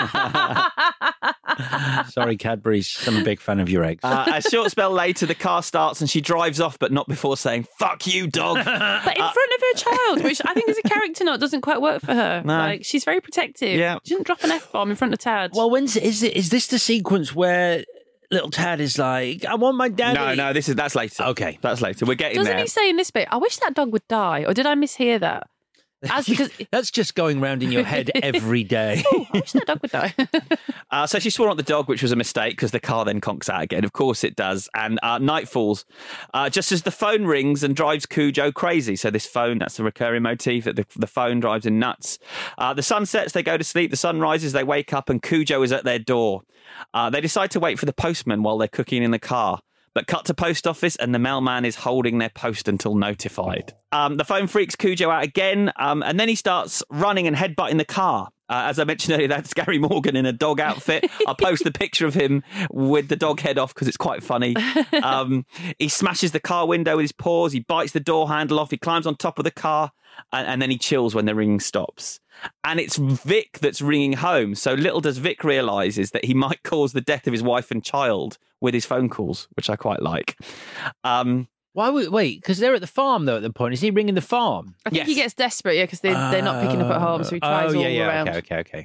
Sorry, Cadbury's. I'm a big fan of your eggs. A short spell later, the car starts and she drives off, but not before saying, "Fuck you, dog." But in front of her child, which I think is a character note, doesn't quite work for her. No. Like, she's very protective. Yeah. She doesn't drop an F-bomb in front of Tad. Well, is this the sequence where little Tad is like, "I want my daddy"? No, that's later. Okay. That's later. We're getting Doesn't there. he say in this bit, "I wish that dog would die," or did I mishear that? That's just going round in your head every day. Oh, I wish that dog would die. So she swore at the dog, which was a mistake because the car then conks out again. Of course it does. And night falls just as the phone rings and drives Cujo crazy. So this phone, that's a recurring motif, that the phone drives him nuts. The sun sets, they go to sleep. The sun rises, they wake up, and Cujo is at their door. They decide to wait for the postman while they're cooking in the car. But cut to post office and the mailman is holding their post until notified. The phone freaks Cujo out again, and then he starts running and headbutting the car. As I mentioned earlier, that's Gary Morgan in a dog outfit. I'll post the picture of him with the dog head off because it's quite funny. He smashes the car window with his paws. He bites the door handle off. He climbs on top of the car, and then he chills when the ringing stops. And it's Vic that's ringing home. So little does Vic realises that he might cause the death of his wife and child with his phone calls, which I quite like. Why would wait? Because they're at the farm though. At the point, is he ringing the farm? I think he gets desperate, because they're not picking up at home, so he tries all around. Okay.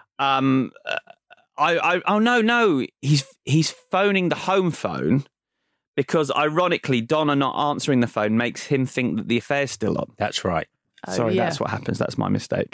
No. He's phoning the home phone because, ironically, Donna not answering the phone makes him think that the affair's still on. That's right. Sorry, that's what happens. That's my mistake.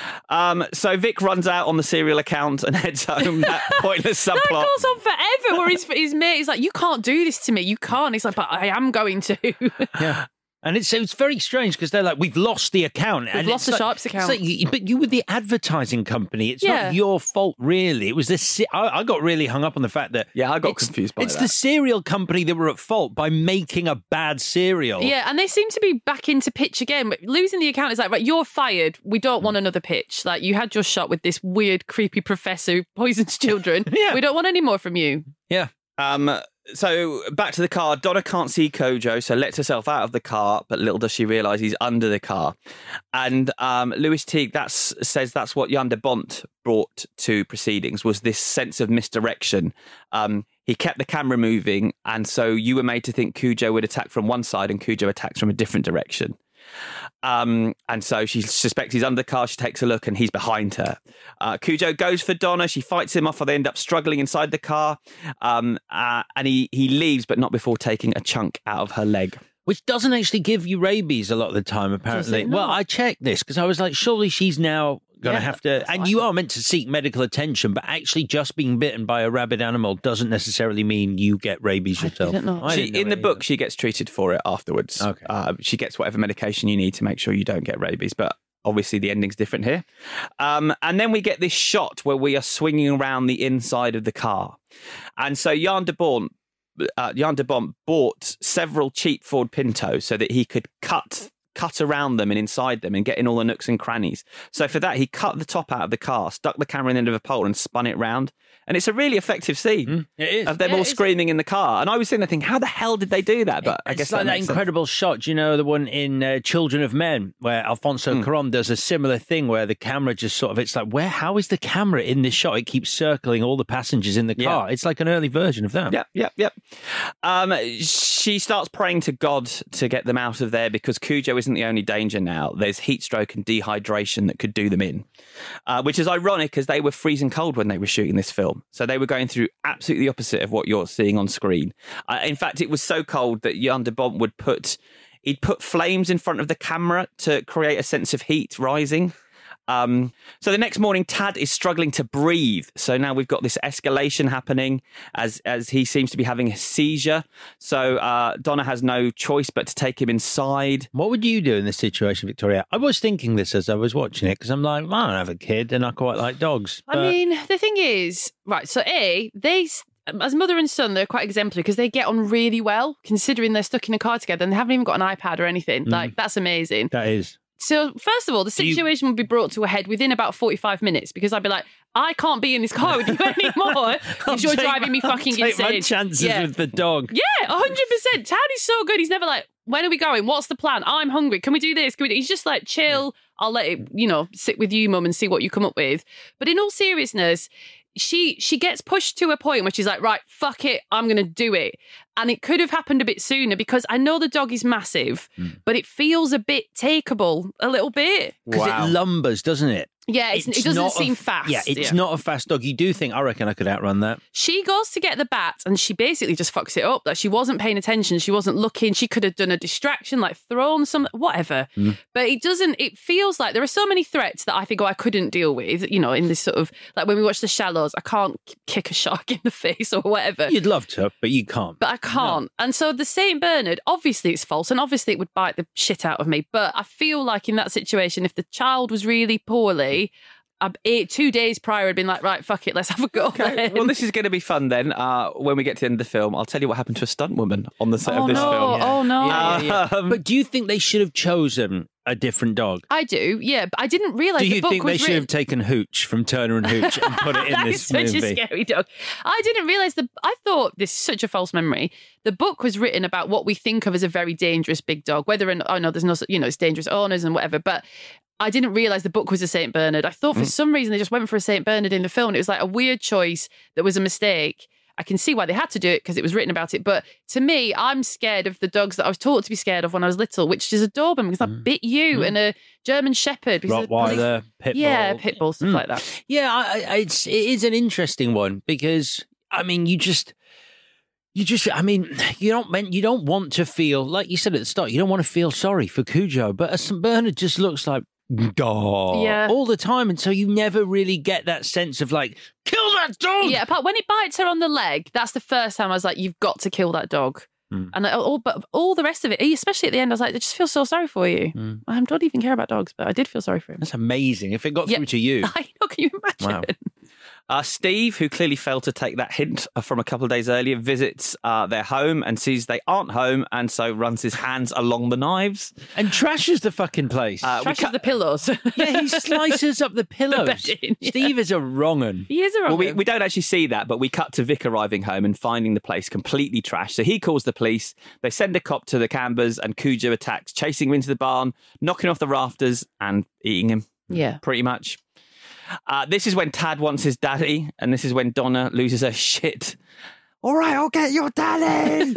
So Vic runs out on the serial account and heads home. That pointless subplot. That goes on forever, where his mate is like, you can't do this to me. You can't. He's like, but I am going to. Yeah. And it's very strange because they're like, we've lost the account. We've lost the Sharps account. But you were the advertising company. It's not your fault, really. It was this. I got really hung up on the fact that. Yeah, I got confused by that. It's the cereal company that were at fault by making a bad cereal. Yeah, and they seem to be back into pitch again. But losing the account is like, right, you're fired. We don't want another pitch. Like, you had your shot with this weird, creepy professor who poisons children. Yeah. We don't want any more from you. Yeah. So back to the car. Donna can't see Cujo, so lets herself out of the car, but little does she realise he's under the car. And Louis Teague says that's what Jan de Bont brought to proceedings, was this sense of misdirection. He kept the camera moving, and so you were made to think Cujo would attack from one side and Cujo attacks from a different direction. And so she suspects he's under the car. She takes a look and he's behind her. Cujo goes for Donna. She fights him off, or they end up struggling inside the car. And he leaves, but not before taking a chunk out of her leg. Which doesn't actually give you rabies a lot of the time, apparently. Well, I checked this because I was like, surely she's now going to have to... And you are meant to seek medical attention, but actually just being bitten by a rabid animal doesn't necessarily mean you get rabies yourself. In the book, she gets treated for it afterwards. Okay. She gets whatever medication you need to make sure you don't get rabies, but obviously the ending's different here. And then we get this shot where we are swinging around the inside of the car. And so Jan de Bont bought several cheap Ford Pintos so that he could cut around them and inside them and get in all the nooks and crannies. So for that, he cut the top out of the car, stuck the camera in the end of a pole and spun it round. And it's a really effective scene of them all screaming in the car. And I was sitting there thinking, how the hell did they do that? But I guess it's like that incredible shot, the one in Children of Men, where Alfonso Cuarón does a similar thing where the camera just sort of, it's like, how is the camera in this shot? It keeps circling all the passengers in the car. It's like an early version of that. Yep. She starts praying to God to get them out of there because Cujo isn't the only danger now. There's heat stroke and dehydration that could do them in, which is ironic as they were freezing cold when they were shooting this film. So they were going through absolutely the opposite of what you're seeing on screen. In fact, it was so cold that Jan de Bont would put flames in front of the camera to create a sense of heat rising. So the next morning, Tad is struggling to breathe. So now we've got this escalation happening as he seems to be having a seizure. So Donna has no choice but to take him inside. What would you do in this situation, Victoria? I was thinking this as I was watching it because I'm like, well, I don't have a kid and I quite like dogs. I mean, the thing is, right, so they... As mother and son, they're quite exemplary because they get on really well, considering they're stuck in a car together and they haven't even got an iPad or anything. Like, that's amazing. That is. So, first of all, the situation would be brought to a head within about 45 minutes because I'd be like, I can't be in this car with you anymore because you're driving me fucking insane. My chances with the dog. Yeah, 100%. Tad is so good. He's never like, when are we going? What's the plan? I'm hungry. Can we do this? He's just like, chill. I'll let it, sit with you, Mum, and see what you come up with. But in all seriousness, she gets pushed to a point where she's like, right, fuck it, I'm going to do it. And it could have happened a bit sooner because I know the dog is massive, but it feels a bit takeable, a little bit. Because it lumbers, doesn't it? Yeah, it doesn't seem fast. Yeah, it's not a fast dog. You do think, I reckon I could outrun that. She goes to get the bat and she basically just fucks it up. Like, she wasn't paying attention. She wasn't looking. She could have done a distraction, like thrown some, whatever. But it feels like there are so many threats that I think, I couldn't deal with, in this sort of, like when we watch The Shallows, I can't kick a shark in the face or whatever. You'd love to, but you can't. But I can't. No. And so the St. Bernard, obviously it's false and obviously it would bite the shit out of me. But I feel like in that situation, if the child was really poorly, 2 days prior, I'd been like, right, fuck it, let's have a go. Okay. Well, this is going to be fun then. When we get to the end of the film, I'll tell you what happened to a stunt woman on the set of this film. Oh, no. Yeah. But do you think they should have chosen a different dog? I do, yeah. But I didn't realise the book was Do you think they should have taken Hooch from Turner and Hooch and put it in this movie? That is such a scary dog. I didn't realise I thought, this is such a false memory, the book was written about what we think of as a very dangerous big dog, whether there's no, it's dangerous owners and whatever, but I didn't realise the book was a St. Bernard. I thought for some reason they just went for a St. Bernard in the film. It was like a weird choice that was a mistake. I can see why they had to do it because it was written about it. But to me, I'm scared of the dogs that I was taught to be scared of when I was little, which is a Doberman because that bit you and a German Shepherd. Rottweiler, pit bull. Yeah, pit bull, stuff like that. Yeah, it is an interesting one because, I mean, you don't want to feel, like you said at the start, you don't want to feel sorry for Cujo, but a St. Bernard just looks like all the time, and so you never really get that sense of like, kill that dog. Yeah, but when it bites her on the leg, that's the first time I was like, you've got to kill that dog. And but all the rest of it, especially at the end, I was like, I just feel so sorry for you. I don't even care about dogs, but I did feel sorry for him. That's amazing. If it got through to you. I know, can you imagine? Wow. Steve, who clearly failed to take that hint from a couple of days earlier, visits their home and sees they aren't home, and so runs his hands along the knives. And trashes the fucking place. Trashes the pillows. Yeah, he slices up the pillows. Steve is a wrong-un. He is a wrong-un. Well, we don't actually see that, but we cut to Vic arriving home and finding the place completely trashed. So he calls the police. They send a cop to the Cambers, and Cujo attacks, chasing him into the barn, knocking off the rafters and eating him. Yeah. Pretty much. This is when Tad wants his daddy, and this is when Donna loses her shit. All right, I'll get your daddy.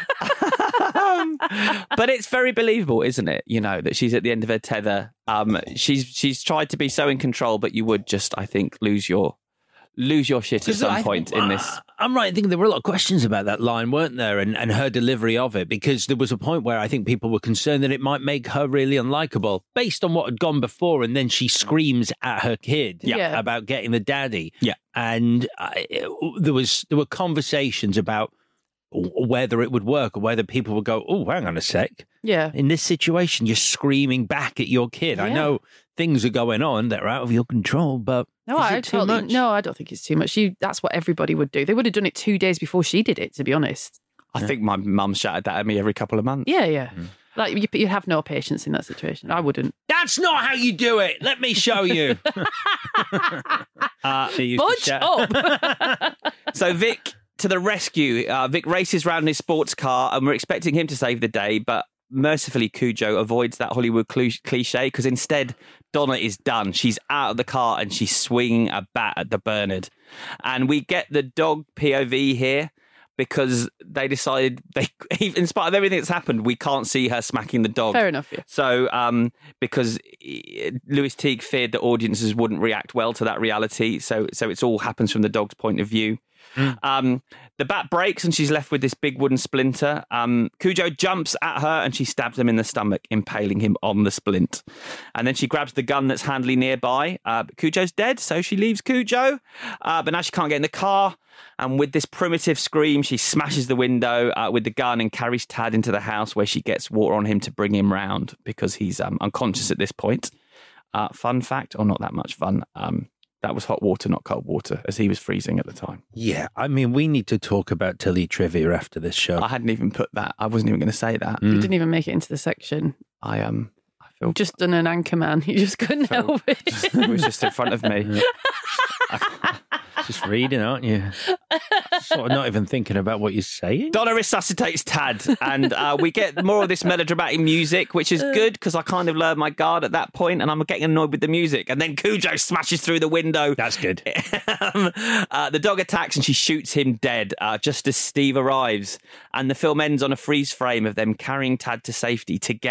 But it's very believable, isn't it? That she's at the end of her tether. She's tried to be so in control, but you would just, I think, lose your shit at some point in this. I'm right. I think there were a lot of questions about that line, weren't there? And her delivery of it, because there was a point where I think people were concerned that it might make her really unlikable based on what had gone before. And then she screams at her kid about getting the daddy. Yeah. And there were conversations about whether it would work or whether people would go, oh, hang on a sec. Yeah. In this situation, you're screaming back at your kid. Yeah. I know things are going on that are out of your control, but No, I don't think it's too much. That's what everybody would do. They would have done it 2 days before she did it, to be honest. I think my mum shouted that at me every couple of months. Yeah. Like, you have no patience in that situation. I wouldn't. That's not how you do it. Let me show you. Bunch up. So Vic to the rescue. Vic races round in his sports car, and we're expecting him to save the day, but mercifully Cujo avoids that Hollywood cliche, because instead Donna is done. She's out of the car and she's swinging a bat at the Bernard. And we get the dog POV here because they decided, in spite of everything that's happened, we can't see her smacking the dog. Fair enough, yeah. So, because Louis Teague feared that audiences wouldn't react well to that reality, so it all happens from the dog's point of view. The bat breaks and she's left with this big wooden splinter. Cujo jumps at her and she stabs him in the stomach, impaling him on the splint. And then she grabs the gun that's handily nearby. Cujo's dead, so she leaves Cujo. But now she can't get in the car. And with this primitive scream, she smashes the window with the gun and carries Tad into the house, where she gets water on him to bring him round because he's unconscious at this point. Fun fact, or not that much fun, that was hot water, not cold water, as he was freezing at the time. Yeah, I mean, we need to talk about Tilly trivia after this show. I hadn't even put that. I wasn't even going to say that. You didn't even make it into the section. I feel just done an Anchorman. You just couldn't help it. It was just in front of me. Just reading, aren't you? Sort of not even thinking about what you're saying. Donna resuscitates Tad, and we get more of this melodramatic music, which is good because I kind of lowered my guard at that point, and I'm getting annoyed with the music. And then Cujo smashes through the window. That's good. The dog attacks and she shoots him dead just as Steve arrives. And the film ends on a freeze frame of them carrying Tad to safety together.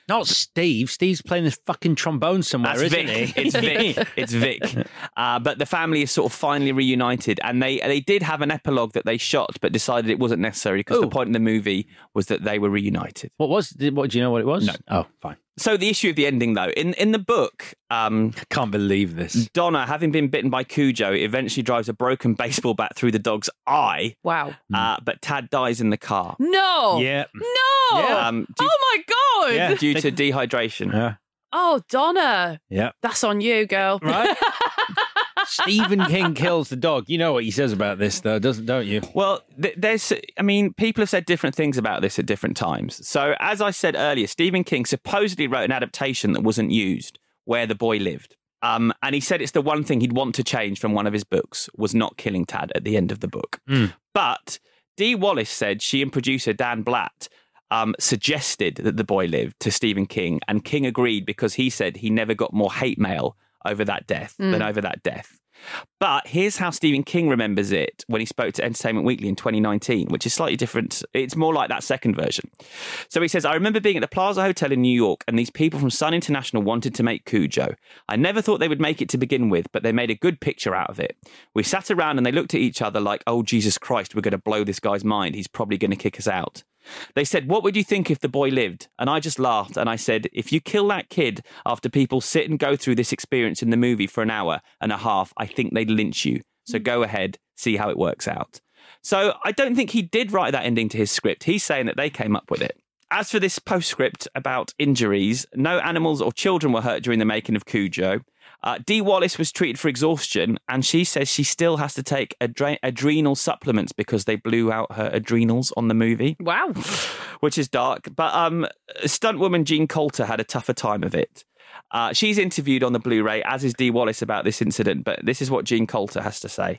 Not Steve. Steve's playing this fucking trombone somewhere, That's isn't Vic. he? It's Vic. It's Vic. But the family is sort of finally reunited, and they did have an epilogue that they shot, but decided it wasn't necessary because the point in the movie was that they were reunited. What do you know what it was? No. Oh, fine. So the issue of the ending, though, in the book, I can't believe this. Donna, having been bitten by Cujo, eventually drives a broken baseball bat through the dog's eye. Wow. But Tad dies in the car. No. Yeah. No. Yeah. Oh my God. Yeah. Due to dehydration. Yeah. Oh, Donna. Yeah. That's on you, girl. Right? Stephen King kills the dog. You know what he says about this, though, don't you? Well, people have said different things about this at different times. So, as I said earlier, Stephen King supposedly wrote an adaptation that wasn't used, Where the Boy Lived. And he said it's the one thing he'd want to change from one of his books was not killing Tad at the end of the book. But Dee Wallace said she and producer Dan Blatt suggested that The Boy Lived to Stephen King, and King agreed because he said he never got more hate mail over that death than over that death. But here's how Stephen King remembers it when he spoke to Entertainment Weekly in 2019, which is slightly different. It's more like that second version. So he says, I remember being at the Plaza Hotel in New York, and these people from Sun International wanted to make Cujo. I never thought they would make it to begin with, but they made a good picture out of it. We sat around and they looked at each other like, oh, Jesus Christ, we're going to blow this guy's mind. He's probably going to kick us out. They said, what would you think if the boy lived? And I just laughed and I said, if you kill that kid after people sit and go through this experience in the movie for an hour and a half, I think they'd lynch you. So go ahead, see how it works out. So I don't think he did write that ending to his script. He's saying that they came up with it. As for this postscript about injuries, no animals or children were hurt during the making of Cujo. Dee Wallace was treated for exhaustion, and she says she still has to take adrenal supplements because they blew out her adrenals on the movie. Wow. Which is dark. But stunt woman Jean Coulter had a tougher time of it. She's interviewed on the Blu-ray, as is Dee Wallace, about this incident, but this is what Jean Coulter has to say.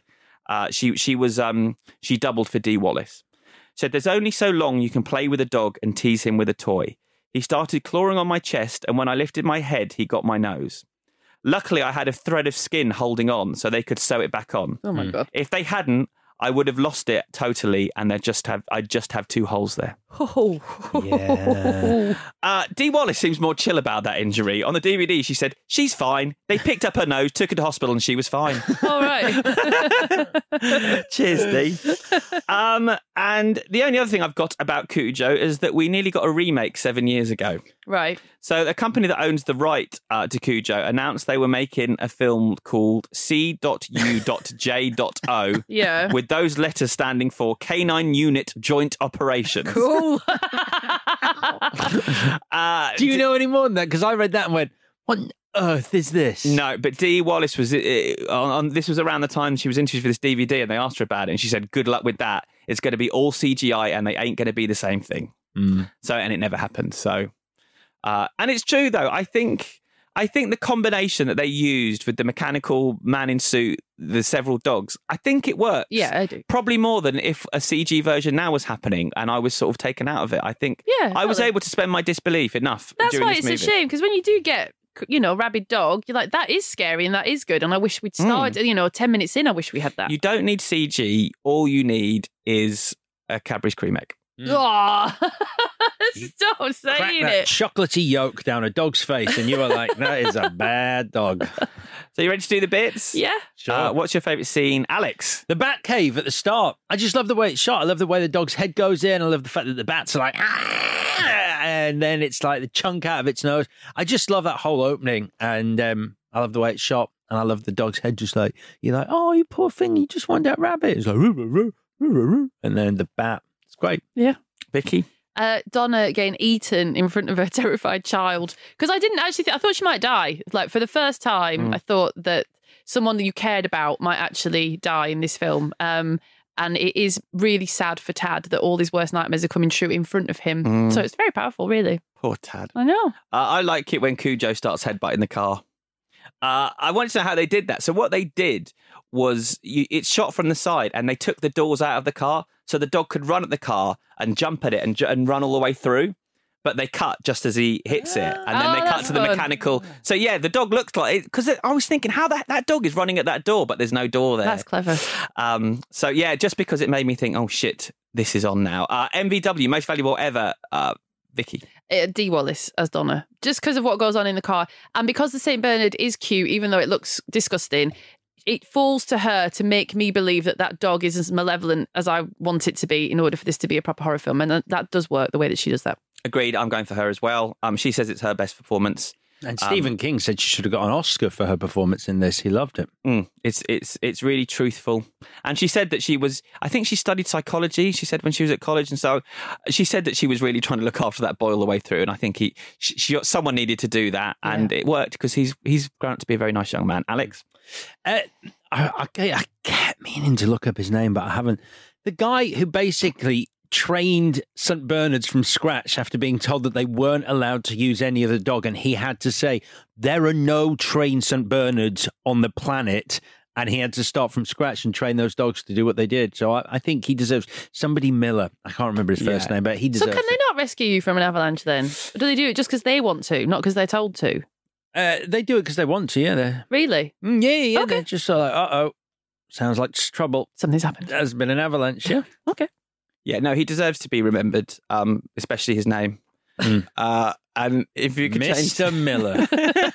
She doubled for Dee Wallace. Said, there's only so long you can play with a dog and tease him with a toy. He started clawing on my chest, and when I lifted my head, he got my nose. Luckily, I had a thread of skin holding on so they could sew it back on. Oh, my God. If they hadn't, I would have lost it totally, and I'd just have two holes there. Oh. Yeah. Dee Wallace seems more chill about that injury. On the DVD, she said, she's fine. They picked up her nose, took her to hospital, and she was fine. All right. Cheers, Dee. And the only other thing I've got about Cujo is that we nearly got a remake 7 years ago. Right. So a company that owns the right to Cujo announced they were making a film called C.U.J.O. Yeah. with those letters standing for Canine Unit Joint Operations. Cool. Do you know any more than that? Because I read that and went, what on earth is this? No, but Dee Wallace was this was around the time she was interviewed for this DVD, and they asked her about it, and she said, good luck with that. It's going to be all CGI, and they ain't going to be the same thing. So, and it never happened. So, and it's true though. I think the combination that they used with the mechanical man in suit, the several dogs, I think it works. Yeah, I do. Probably more than if a CG version now was happening and I was sort of taken out of it. I think I was able to spend my disbelief enough. That's during why this it's movie. a shame, because when you do get, rabid dog, you're like, that is scary and that is good. And I wish we'd started, 10 minutes in, I wish we had that. You don't need CG. All you need is a Cadbury's cream egg. Oh, stop saying Crack that it. chocolatey yolk down a dog's face, and you were like, that is a bad dog. So you ready to do the bits? Yeah. Sure. What's your favourite scene, Alex? The bat cave at the start. I just love the way it's shot. I love the way the dog's head goes in. I love the fact that the bats are like, and then it's like the chunk out of its nose. I just love that whole opening, and I love the way it's shot, and I love the dog's head just like, you're like, oh, you poor thing, you just want that rabbit. It's like, and then the bat. It's great. Yeah. Vicky? Donna getting eaten in front of her terrified child. Because I didn't actually I thought she might die. Like, for the first time, I thought that someone that you cared about might actually die in this film. And it is really sad for Tad that all his worst nightmares are coming true in front of him. So it's very powerful, really. Poor Tad. I know. I like it when Cujo starts headbutting the car. I wanted to know how they did that. So what they did was it's shot from the side, and they took the doors out of the car so the dog could run at the car and jump at it and run all the way through. But they cut just as he hits it, and then they cut to the mechanical. So yeah, the dog looked like it, because I was thinking how that dog is running at that door, but there's no door there. That's clever. So yeah, just because it made me think, oh shit, this is on now. MVW, most valuable ever. Vicky. Dee Wallace as Donna, just because of what goes on in the car. And because the St. Bernard is cute, even though it looks disgusting, it falls to her to make me believe that dog is as malevolent as I want it to be in order for this to be a proper horror film. And that does work, the way that she does that. Agreed. I'm going for her as well. She says it's her best performance. And Stephen King said she should have got an Oscar for her performance in this. He loved it. It's really truthful. And she said that I think she studied psychology, she said, when she was at college. And so she said that she was really trying to look after that boy all the way through. And I think someone needed to do that. And it worked because he's grown up to be a very nice young man. Alex? I kept meaning to look up his name, but I haven't. The guy who basically trained St. Bernards from scratch after being told that they weren't allowed to use any other dog, and he had to say there are no trained St. Bernards on the planet, and he had to start from scratch and train those dogs to do what they did. So I think he deserves somebody Miller. I can't remember his first name, but he deserves. So can they not rescue you from an avalanche then? Or do they do it just because they want to, not because they're told to? They do it because they want to. Yeah. Really? Yeah. Okay. They're just like, sounds like trouble. Something's happened. There's been an avalanche. Yeah. Okay. Yeah, no, he deserves to be remembered, especially his name. And if you could Mr. change... Miller.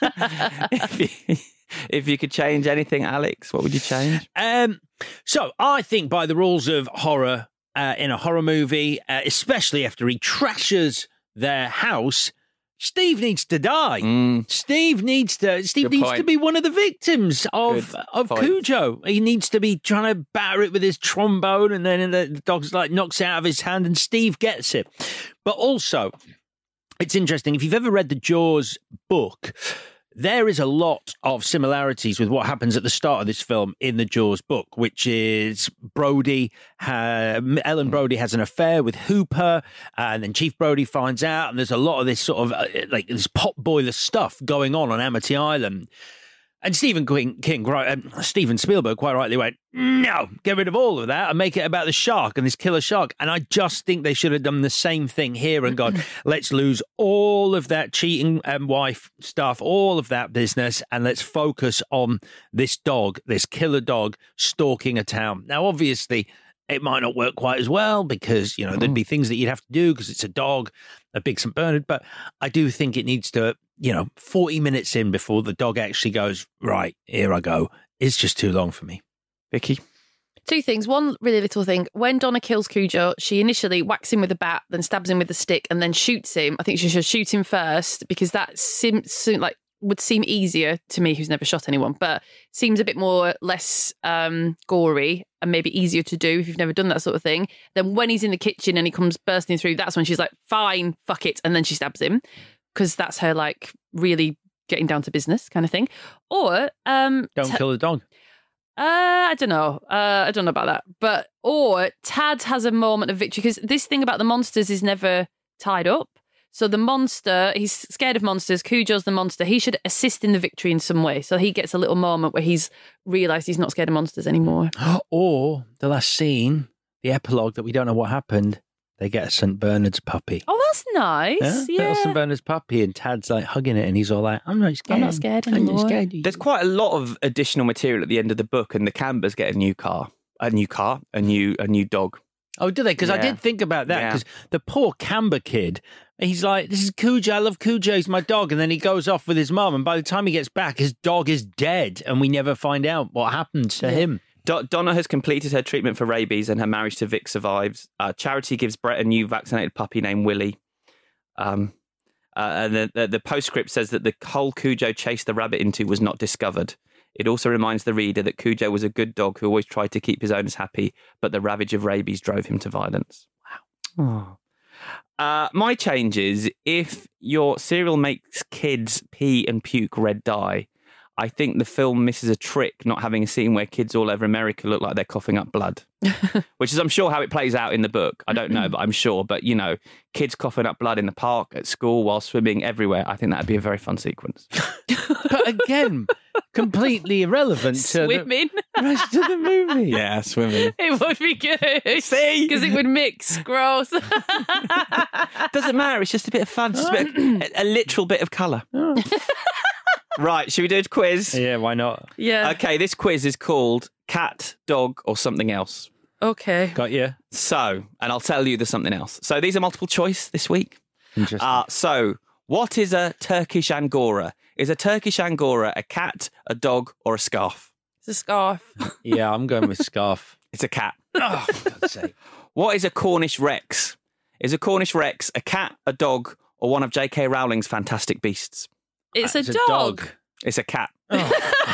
if you could change anything, Alex, what would you change? So I think by the rules of horror, in a horror movie, especially after he trashes their house, Steve needs to die. Steve needs to be one of the victims of Cujo. He needs to be trying to batter it with his trombone, and then the dog's like knocks it out of his hand, and Steve gets it. But also, it's interesting, if you've ever read the Jaws book, there is a lot of similarities with what happens at the start of this film in the Jaws book, which is Ellen Brody has an affair with Hooper, and then Chief Brody finds out, and there's a lot of this sort of this pot boiler stuff going on Amity Island. And Steven Spielberg quite rightly went, no, get rid of all of that and make it about the shark and this killer shark. And I just think they should have done the same thing here and gone, let's lose all of that cheating wife stuff, all of that business, and let's focus on this dog, this killer dog stalking a town. Now, obviously, it might not work quite as well because, there'd be things that you'd have to do because it's a dog, a big St. Bernard. But I do think it needs to, 40 minutes in before the dog actually goes, right, here I go. It's just too long for me. Vicky? Two things. One really little thing. When Donna kills Cujo, she initially whacks him with a bat, then stabs him with a stick, and then shoots him. I think she should shoot him first because that would seem easier to me, who's never shot anyone, but seems a bit less gory and maybe easier to do if you've never done that sort of thing. Then when he's in the kitchen and he comes bursting through, that's when she's like, fine, fuck it, and then she stabs him because that's her really getting down to business kind of thing. Or don't kill the dog. I don't know. I don't know about that. Or Tad has a moment of victory because this thing about the monsters is never tied up. So the monster, he's scared of monsters. Cujo's the monster. He should assist in the victory in some way. So he gets a little moment where he's realised he's not scared of monsters anymore. Or the last scene, the epilogue that we don't know what happened, they get a St. Bernard's puppy. Oh, that's nice. Yeah. Little St. Bernard's puppy, and Tad's like hugging it, and he's all like, I'm not scared. I'm not scared anymore. I'm not scared. There's quite a lot of additional material at the end of the book, and the Cambers get a new dog. Oh, do they? Because I did think about that, because the poor Camber kid, he's like, this is Cujo, I love Cujo, he's my dog. And then he goes off with his mum, and by the time he gets back, his dog is dead, and we never find out what happened to him. Donna has completed her treatment for rabies, and her marriage to Vic survives. Charity gives Brett a new vaccinated puppy named Willie. And the postscript says that the hole Cujo chased the rabbit into was not discovered. It also reminds the reader that Cujo was a good dog who always tried to keep his owners happy, but the ravage of rabies drove him to violence. Wow. My change is, if your cereal makes kids pee and puke red dye, I think the film misses a trick not having a scene where kids all over America look like they're coughing up blood, which is, I'm sure, how it plays out in the book. I don't know, but I'm sure. But, kids coughing up blood in the park, at school, while swimming, everywhere. I think that'd be a very fun sequence. But again, completely irrelevant to swimming. The rest of the movie. Yeah, swimming. It would be good. See? Because it would mix. Gross. Doesn't matter. It's just a bit of fun. Just a literal bit of colour. Right, should we do a quiz? Yeah, why not? Yeah. Okay, this quiz is called Cat, Dog, or Something Else. Okay. Got you. So, and I'll tell you there's something else. So these are multiple choice this week. Interesting. So, what is a Turkish Angora? Is a Turkish Angora a cat, a dog, or a scarf? It's a scarf. Yeah, I'm going with scarf. It's a cat. Oh, for God's sake. What is a Cornish Rex? Is a Cornish Rex a cat, a dog, or one of J.K. Rowling's Fantastic Beasts? It's a It's a dog. dog. It's a cat. Oh,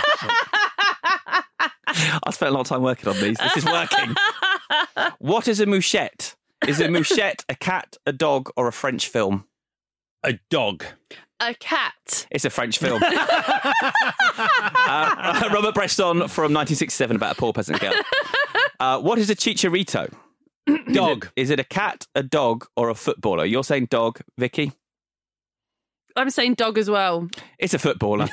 I spent a lot of time working on these. This is working. What is a mouchette? Is a mouchette a cat, a dog, or a French film? a dog. A cat. It's a French film. Robert Bresson from 1967 about a poor peasant girl. What is a chicharito? Dog. Is it a cat, a dog, or a footballer? You're saying dog, Vicky? I'm saying dog as well. It's a footballer.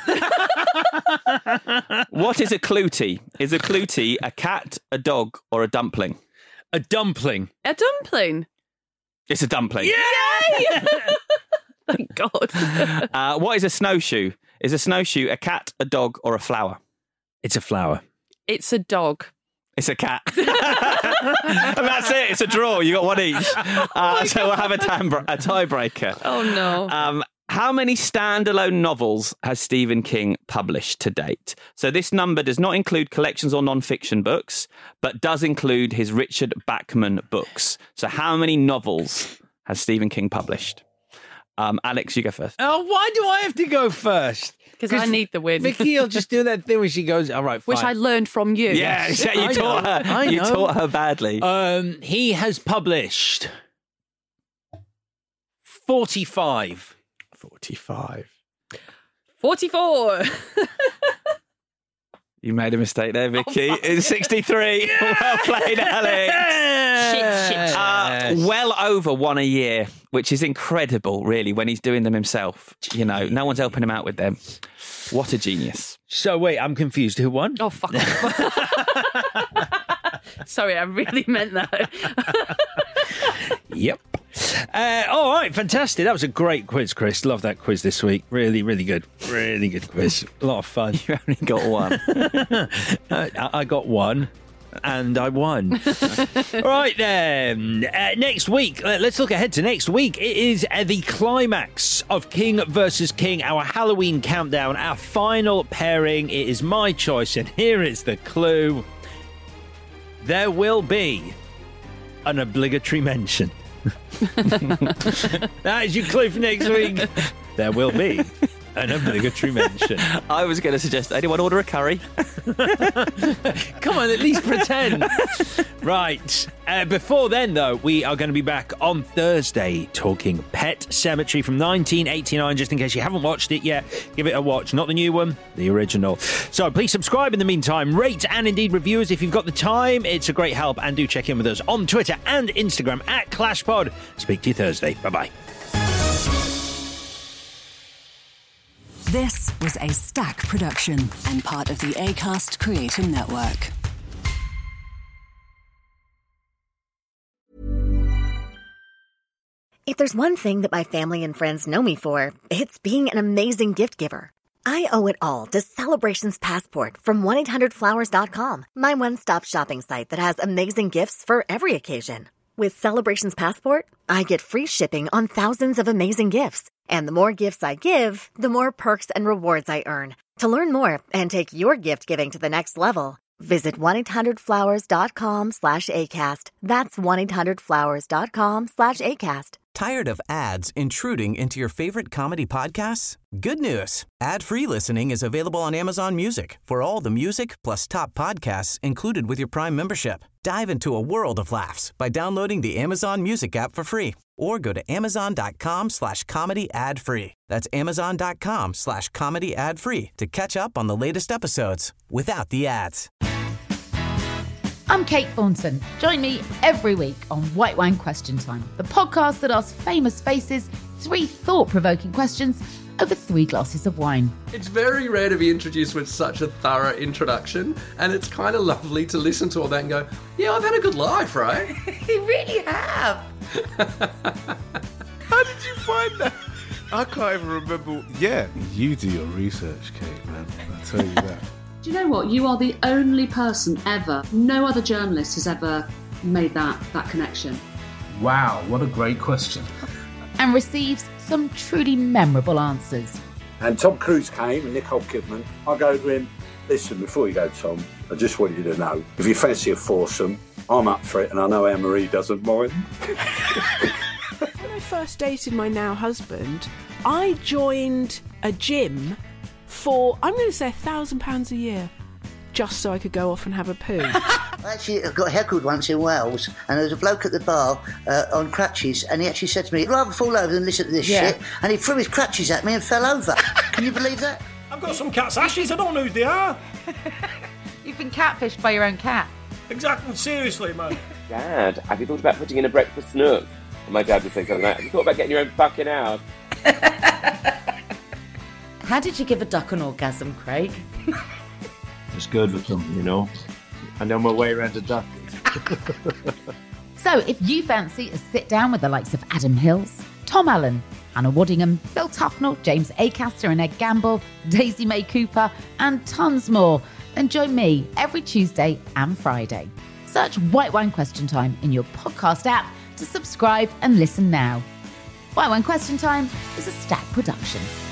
What is a clootie? Is a clootie a cat, a dog, or a dumpling? A dumpling. A dumpling. It's a dumpling. Yay! Thank God. What is a snowshoe? Is a snowshoe a cat, a dog, or a flower? It's a flower. It's a dog. It's a cat. And that's it. It's a draw. You got one each. So we'll have a tiebreaker. Oh, no. How many standalone novels has Stephen King published to date? So this number does not include collections or non-fiction books, but does include his Richard Bachman books. So how many novels has Stephen King published? Alex, you go first. Oh, why do I have to go first? Because I need the win. Vicky will just do that thing where she goes, all right, fine. Which I learned from you. Yeah, you taught her. You taught her badly. He has published 45. 45. 44. You made a mistake there, Vicky. It's 63. Yeah! Well played, Alex. Shit. Well over one a year, which is incredible, really, when he's doing them himself. You know, no one's helping him out with them. What a genius. So, wait, I'm confused. Who won? Oh, fuck off. Sorry, I really meant that. Yep. All right, fantastic. That was a great quiz, Chris. Love that quiz this week. Really, really good. Really good quiz. A lot of fun. You only got one. I got one. And I won. All right, then. Next week, let's look ahead to next week. It is the climax of King versus King, our Halloween countdown, our final pairing. It is my choice, and here is the clue. There will be an obligatory mention. That is your clue for next week. There will be an obligatory mention. I was going to suggest anyone order a curry. Come on, at least pretend. Right. Before then, though, we are going to be back on Thursday talking Pet Sematary from 1989. Just in case you haven't watched it yet, give it a watch. Not the new one, the original. So please subscribe in the meantime. Rate and indeed review us if you've got the time. It's a great help. And do check in with us on Twitter and Instagram at ClashPod. Speak to you Thursday. Bye-bye. This was a Stack production and part of the Acast Creator Network. If there's one thing that my family and friends know me for, it's being an amazing gift giver. I owe it all to Celebrations Passport from 1-800-Flowers.com, my one-stop shopping site that has amazing gifts for every occasion. With Celebrations Passport, I get free shipping on thousands of amazing gifts. And the more gifts I give, the more perks and rewards I earn. To learn more and take your gift giving to the next level, visit 1-800-Flowers.com/ACAST. That's 1-800-Flowers.com/ACAST. Tired of ads intruding into your favorite comedy podcasts? Good news. Ad-free listening is available on Amazon Music for all the music plus top podcasts included with your Prime membership. Dive into a world of laughs by downloading the Amazon Music app for free or go to amazon.com/comedy ad-free. That's amazon.com/comedy ad-free to catch up on the latest episodes without the ads. I'm Kate Thornton. Join me every week on White Wine Question Time, the podcast that asks famous faces 3 thought-provoking questions over 3 glasses of wine. It's very rare to be introduced with such a thorough introduction, and it's kind of lovely to listen to all that and go, yeah, I've had a good life, right? You really have. How did you find that? I can't even remember. Yeah, you do your research, Kate, man. I'll tell you that. Do you know what? You are the only person ever, no other journalist has ever made that connection. Wow, what a great question. and receives some truly memorable answers. And Tom Cruise came and Nicole Kidman. I go to him, listen, before you go, Tom, I just want you to know, if you fancy a foursome, I'm up for it, and I know Anne-Marie doesn't mind. When I first dated my now husband, I joined a gym for, I'm going to say £1,000 a year, just so I could go off and have a poo. Actually, I got heckled once in Wales, and there was a bloke at the bar on crutches, and he actually said to me, I'd rather fall over than listen to this shit, and he threw his crutches at me and fell over. Can you believe that? I've got some cat's ashes, I don't know who they are. You've been catfished by your own cat. Exactly, seriously, man. Dad, have you thought about putting in a breakfast nook? And my dad would say something like, have you thought about getting your own fucking house? How did you give a duck an orgasm, Craig? It's good with them, you know. I know my way around a duck. So if you fancy a sit down with the likes of Adam Hills, Tom Allen, Anna Waddingham, Phil Tufnell, James Acaster and Ed Gamble, Daisy May Cooper, and tons more, then join me every Tuesday and Friday. Search White Wine Question Time in your podcast app to subscribe and listen now. White Wine Question Time is a Stack production.